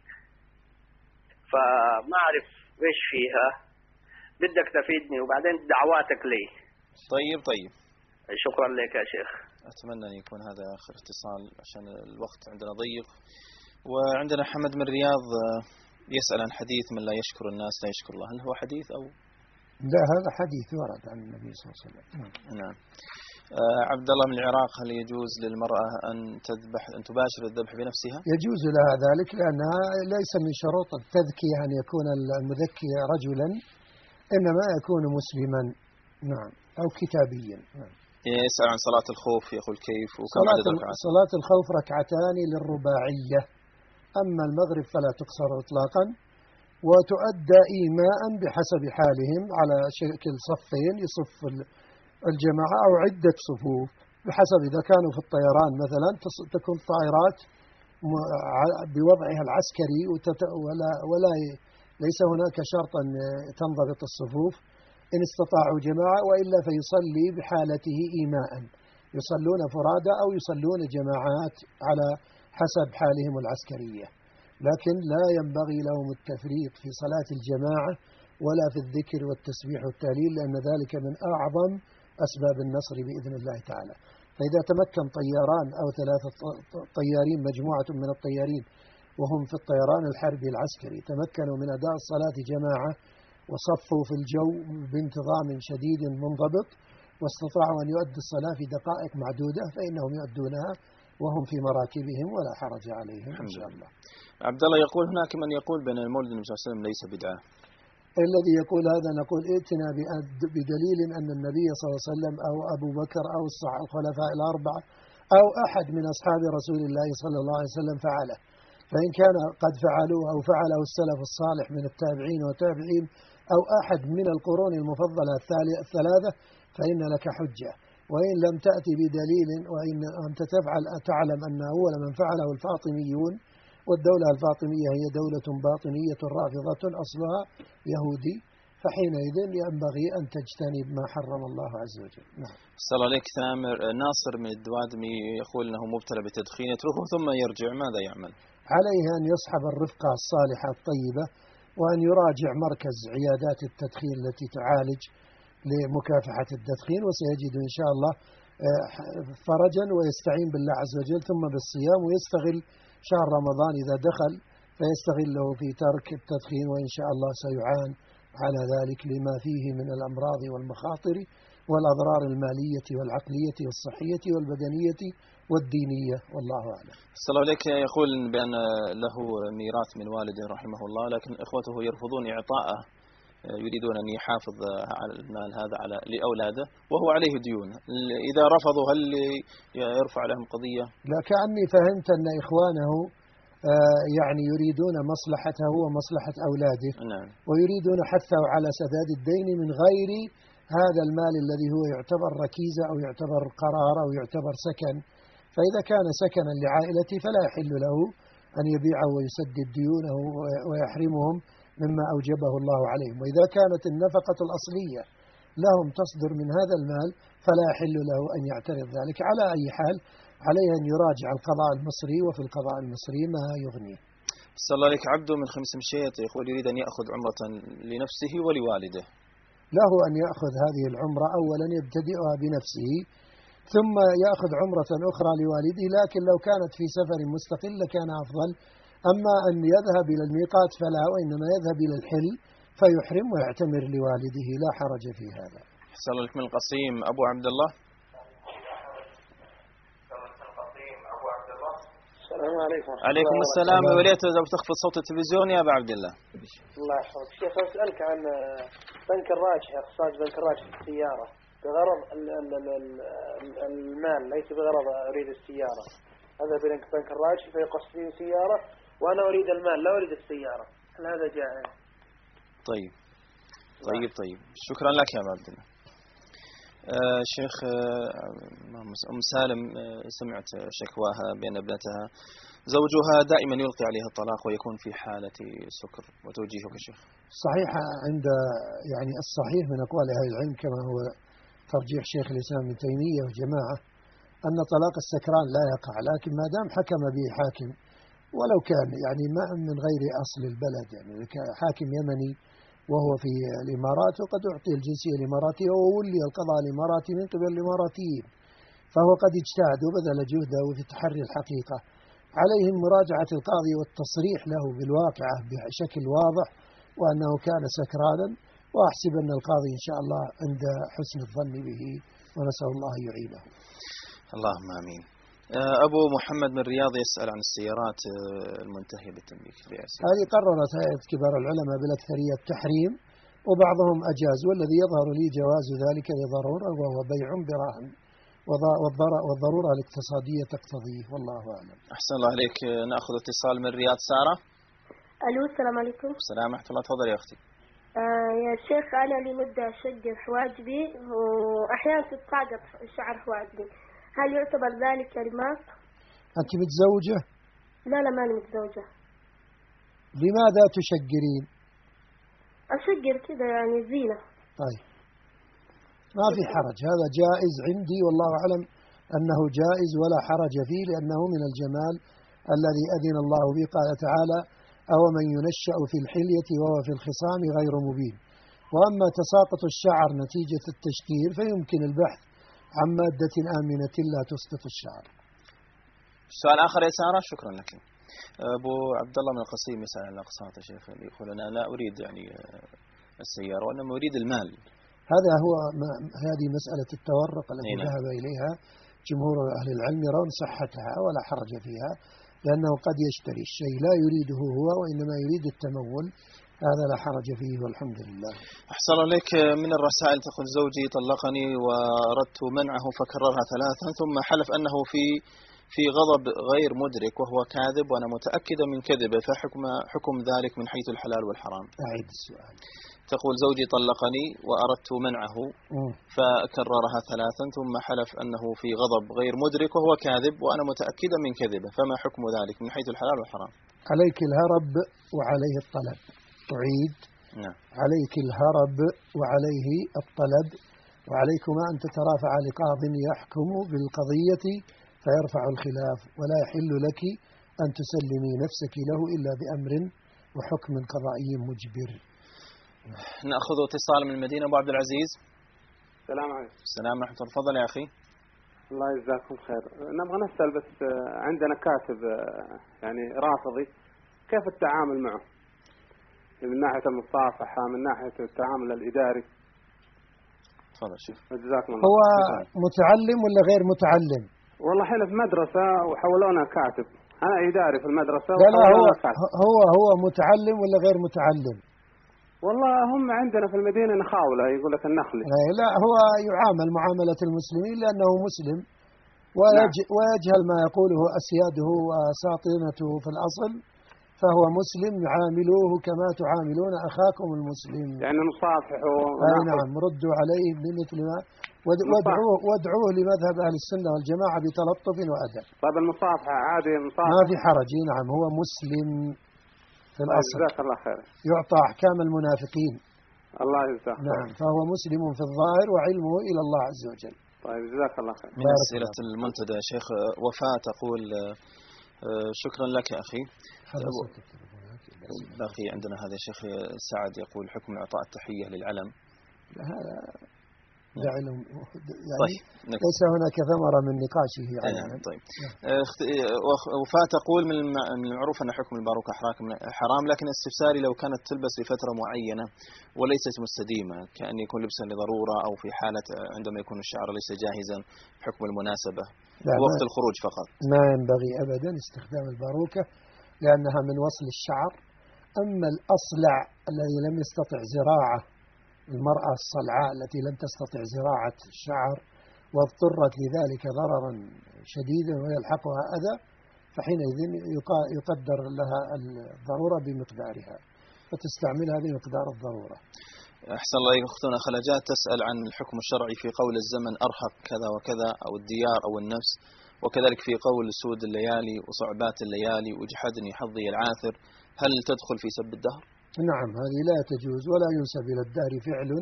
فما أعرف إيش فيها، بدك تفيدني وبعدين دعواتك لي. طيب. شكرا لك يا شيخ. أتمنى أن يكون هذا آخر اتصال عشان الوقت عندنا ضيق. وعندنا حمد من الرياض يسأل عن حديث من لا يشكر الناس لا يشكر الله، هل هو حديث أو لا؟ هذا حديث ورد عن النبي صلى الله عليه وسلم. نعم. عبد الله من العراق، هل يجوز للمرأة أن تباشر الذبح بنفسها؟ يجوز لها ذلك لأنها ليس من شروط التذكية أن يكون المذكي رجلا، إنما يكون مسلما. نعم. أو كتابيا. نعم. يسأل عن صلاة الخوف، يقول كيف وكم عدد ركعات؟ صلاة الخوف 2 ركعتان للرباعية، أما المغرب فلا تقصر إطلاقا، وتؤدى إيماء بحسب حالهم على شكل صفين، يصف الجماعة أو عدة صفوف بحسب، إذا كانوا في الطيران مثلا تكون طائرات بوضعها العسكري ولا ليس هناك شرط أن تنضبط الصفوف إن استطاعوا جماعة، وإلا فيصلي بحالته إيماء، يصلون فرادى أو يصلون جماعات على حسب حالهم العسكرية، لكن لا ينبغي لهم التفريط في صلاة الجماعة ولا في الذكر والتسبيح والتهليل، لأن ذلك من أعظم أسباب النصر بإذن الله تعالى. فإذا تمكن طياران أو 3 طيارين، مجموعة من الطيارين وهم في الطيران الحربي العسكري، تمكنوا من أداء الصلاة جماعة وصفوا في الجو بانتظام شديد منضبط واستطاعوا أن يؤدوا الصلاة في دقائق معدودة، فإنهم يؤدونها وهم في مراكبهم ولا حرج عليهم إن شاء الله. عبد الله يقول هناك من يقول بأن المولد النبي صلى الله عليه وسلم ليس بدعة. الذي يقول هذا نقول ائتنا بدليل أن النبي صلى الله عليه وسلم أو أبو بكر أو الخلفاء الأربعة أو أحد من أصحاب رسول الله صلى الله عليه وسلم فعله. فإن كان قد فعلوه أو فعله السلف الصالح من التابعين والتابعين أو أحد من القرون المفضلة الثلاثة فإن لك حجة. وإن لم تأتي بدليل وإن أنت تعلم أن أول من فعله الفاطميون، والدولة الفاطمية هي دولة باطنية رافضة أصلها يهودي، فحينئذ ينبغي أن تجتنب ما حرم الله عز وجل. نعم. صلى الله عليك ثامر. ناصر من الدوادمي يقول أنه مبتلى بالتدخين يتركه ثم يرجع، ماذا يعمل؟ عليه أن يصحب الرفقة الصالحة الطيبة، وأن يراجع مركز عيادات التدخين التي تعالج لمكافحة التدخين، وسيجد إن شاء الله فرجا، ويستعين بالله عز وجل ثم بالصيام، ويستغل شهر رمضان إذا دخل فيستغله في ترك التدخين، وإن شاء الله سيعان على ذلك لما فيه من الأمراض والمخاطر والأضرار المالية والعقلية والصحية والبدنية والدينية، والله أعلم. صلى الله عليك يقول بأن له ميراث من والده رحمه الله، لكن إخوته يرفضون إعطاءه، يريدون أن يحافظ على المال هذا لأولاده وهو عليه ديون. إذا رفضوا هل يرفع لهم قضية؟ لا، كأني فهمت أن إخوانه يعني يريدون مصلحته ومصلحة أولاده. نعم. ويريدون حثه على سداد الدين من غير هذا المال الذي هو يعتبر ركيزة أو يعتبر قرار أو يعتبر سكن. فإذا كان سكنا لعائلته فلا يحل له أن يبيعه ويسدد ديونه ويحرمهم مما أوجبه الله عليهم. وإذا كانت النفقة الأصلية لهم تصدر من هذا المال فلا يحل له أن يعترض ذلك. على أي حال عليه أن يراجع القضاء المصري، وفي القضاء المصري ما يغنيه. صلى الله عليك. عبده من خمس مشيط يقول يريد أن يأخذ عمرة لنفسه ولوالده. له أن يأخذ هذه العمرة أولا يبتدئها بنفسه، ثم يأخذ عمرة أخرى لوالده، لكن لو كانت في سفر مستقل كان أفضل. أما أن يذهب إلى الميقات فلا، وإنما يذهب إلى الحل فيحرم ويعتمر لوالده، لا حرج في هذا. صلى الله عليك. من القصيم أبو عبد الله. السلام عليكم. عليكم السلام. وليت لو تخفض صوت التلفزيون يا أبا عبد الله. الله يحفظك شيخ. أسألك عن بنك الراجح، إخراج بنك الراجح في السيارة بغرض المال، ليس بغرض أريد السيارة. هذا بنك الراجح فيقصد فيه سيارة وأنا أريد المال لا أريد السيارة، هل هذا جائز؟ طيب. شكرا لك يا أبا عبد الله. شيخ أم سالم سمعت شكواها بأن ابنتها زوجها دائما يلقي عليها الطلاق ويكون في حالة سكر، وتوجيهك شيخ؟ صحيح، عند يعني الصحيح من أقوال أهل العلم كما هو ترجيح شيخ الإسلام ابن تيمية وجماعة أن طلاق السكران لا يقع، لكن ما دام حكم به حاكم ولو كان يعني ما من غير أصل البلد، يعني حاكم يمني وهو في الإمارات وقد أعطي الجنسية الإماراتية وولي القضاء الإماراتي من قبل الإماراتيين، فهو قد اجتهد وبذل جهده في تحري الحقيقة. عليهم مراجعة القاضي والتصريح له بالواقعة بشكل واضح وأنه كان سكرانا، وأحسب أن القاضي إن شاء الله عند حسن الظن به، ونسأل الله يعينه. اللهم آمين. أبو محمد من الرياض يسأل عن السيارات المنتهية بالتمليك. هذه قررت هيئة كبار العلماء بالأكثرية التحريم، وبعضهم أجاز، والذي يظهر لي جواز ذلك لضرورة وهو بيع براهن، والضرورة الاقتصادية تقتضيه، والله أعلم. أحسن الله عليك. نأخذ اتصال من الرياض. سارة. ألو، السلام عليكم. السلام ورحمة الله. تفضل يا أختي. يا شيخ أنا لمدة أشجر حواجبي وأحيانا تتساقط شعر حواجبي، هل يعتبر ذلك كلمات؟ أنت متزوجة؟ لا ماني متزوجة. لماذا تشجرين؟ أشجر كذا يعني زينة. طيب ما في حرج، هذا جائز عندي والله أعلم أنه جائز ولا حرج فيه، لأنه من الجمال الذي أذن الله به. قال تعالى: أو من ينشأ في الحلية وهو في الخصام غير مبين. وأما تساقط الشعر نتيجة التشكيل فيمكن البحث عن مادة آمنة لا تسقط الشعر. سؤال آخر يا سارة. شكرا لك. أبو عبد الله من القصيم يسأل عن الأقساط يا شيخ، يقول أنا لا أريد يعني السيارة وإنما أريد المال. هذا هو هذه مسألة التورق التي ذهب إليها جمهور أهل العلم يرون صحتها ولا حرج فيها، لأنه قد يشتري الشيء لا يريده هو وإنما يريد التمول، هذا لا حرج فيه والحمد لله. أحسن لك. من الرسائل تقول: زوجي طلقني وأردت منعه فكررها 3 ثم حلف أنه في غضب غير مدرك وهو كاذب وأنا متأكدة من كذبه، فحكم ذلك من حيث الحلال والحرام. أعيد السؤال. تقول: زوجي طلقني وأردت منعه فكررها 3 ثم حلف أنه في غضب غير مدرك وهو كاذب وأنا متأكدة من كذبه، فما حكم ذلك من حيث الحلال والحرام؟ عليك الهرب وعليه الطلب. تعيد. نعم. عليك الهرب وعليه الطلب، وعليكما أن تترافع لقاض يحكم بالقضية فيرفع الخلاف، ولا يحل لك أن تسلمي نفسك له إلا بأمر وحكم قضائي مجبر. نأخذ اتصال من المدينة. أبو عبد العزيز. السلام عليكم. السلام ورحمة الله. تفضل يا أخي. الله يجزاكم خير. نبغى نسأل بس، عندنا كاتب يعني رافضي، كيف التعامل معه من ناحية المصافحة، من ناحية التعامل الإداري؟ تفضل شوف. جزاكم الله. هو متعلم ولا غير متعلم؟ والله حين في مدرسة وحولونا كاتب، أنا إداري في المدرسة. لا هو متعلم ولا غير متعلم؟ والله هم عندنا في المدينة نخاوله، يقول لك النخلي. لا هو يعامل معاملة المسلمين لأنه مسلم ويجهل ما يقوله أسياده وساطنته في الأصل، فهو مسلم، يعاملوه كما تعاملون أخاكم المسلم. يعني نصافحه. نعم، ردوا عليه بمثل ما وادعوه لمذهب أهل السنة والجماعة بتلطف وأدب. طيب المصافحة عادي؟ ما في حرج. نعم، هو مسلم في الأصل. جزاك الله خير. يعطى أحكام المنافقين. الله يجزاك. نعم، فهو مسلم في الظاهر وعلمه إلى الله عز وجل. طيب جزاك الله خير. من أسئلة المنتدى يا شيخ وفاء تقول: شكرا لك يا أخي. باقي عندنا هذا الشيخ سعد يقول: حكم إعطاء التحية للعلم. هذا يعني طيب. ليس هناك ثمرة من نقاشه يعني. طيب. وفاء تقول: من المعروف أن حكم الباروكة حرام، لكن استفساري لو كانت تلبس لفترة معينة وليست مستديمة، كأن يكون لبسا لضرورة أو في حالة عندما يكون الشعر ليس جاهزا، حكم المناسبة وقت الخروج فقط. ما ينبغي أبدا استخدام الباروكة لأنها من وصل الشعر. أما الأصلع الذي لم يستطع زراعة، المرأة الصلعاء التي لم تستطع زراعة الشعر واضطرت لذلك ضررا شديدا ويلحقها أذى، فحينئذ يقدر لها الضرورة بمقدارها فتستعملها بمقدار الضرورة. أحسن الله إليك. أختنا خلجات تسأل عن الحكم الشرعي في قول الزمن أرهق كذا وكذا أو الديار أو النفس، وكذلك في قول سود الليالي وصعبات الليالي وجحدني حظي العاثر، هل تدخل في سب الدهر؟ نعم، هذه لا تجوز ولا ينسب إلى الدهر فعل،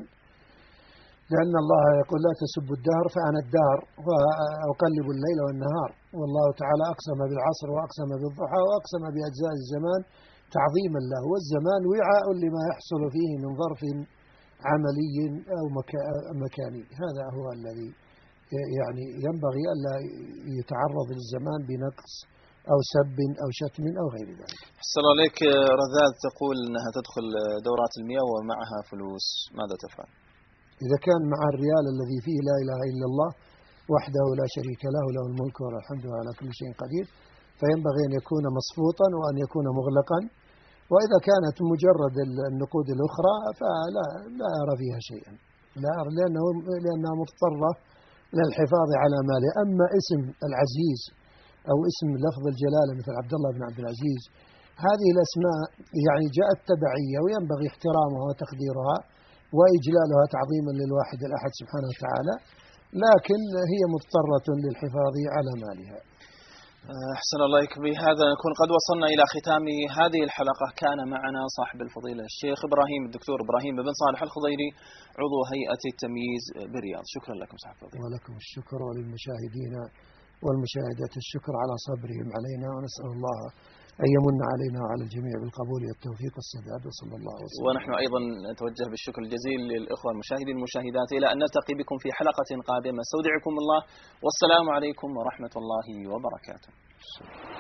لأن الله يقول: لا تسبوا الدهر فأنا الدهر وأقلب الليل والنهار. والله تعالى أقسم بالعصر وأقسم بالضحى وأقسم بأجزاء الزمان تعظيما له، والزمان وعاء لما يحصل فيه من ظرف عملي أو مكاني. هذا هو الذي يعني ينبغي ألا يتعرض للزمان بنقص أو سب أو شتم أو غير ذلك. السلام عليك. رذاذ تقول أنها تدخل دورات المياه ومعها فلوس، ماذا تفعل؟ إذا كان مع الريال الذي فيه لا إله إلا الله وحده لا شريك له، له الملك وله الحمد وعلى كل شيء قدير، فينبغي أن يكون مصفوطا وأن يكون مغلقا. وإذا كانت مجرد النقود الأخرى فلا أرى فيها شيئا، لا أرى، لأنها مضطرة للحفاظ على ماله. أما اسم العزيز أو اسم لفظ الجلالة مثل عبد الله بن عبد العزيز، هذه الأسماء يعني جاءت تبعية وينبغي احترامها وتقديرها وإجلالها تعظيما للواحد الأحد سبحانه وتعالى، لكن هي مضطرة للحفاظ على مالها. أحسن الله إليك. بهذا نكون قد وصلنا إلى ختام هذه الحلقة. كان معنا صاحب الفضيلة الشيخ إبراهيم، الدكتور إبراهيم بن صالح الخضيري، عضو هيئة التمييز بالرياض. شكرا لكم صاحب الفضيلة. ولكم الشكر، وللمشاهدين والمشاهدات الشكر على صبرهم علينا، ونسأل الله أن يمن علينا وعلى الجميع بالقبول والتوفيق والسداد، وصلى الله وسلم. ونحن أيضا نتوجه بالشكر الجزيل للإخوة المشاهدين والمشاهدات، إلى أن نلتقي بكم في حلقة قادمة. استودعكم الله، والسلام عليكم ورحمة الله وبركاته.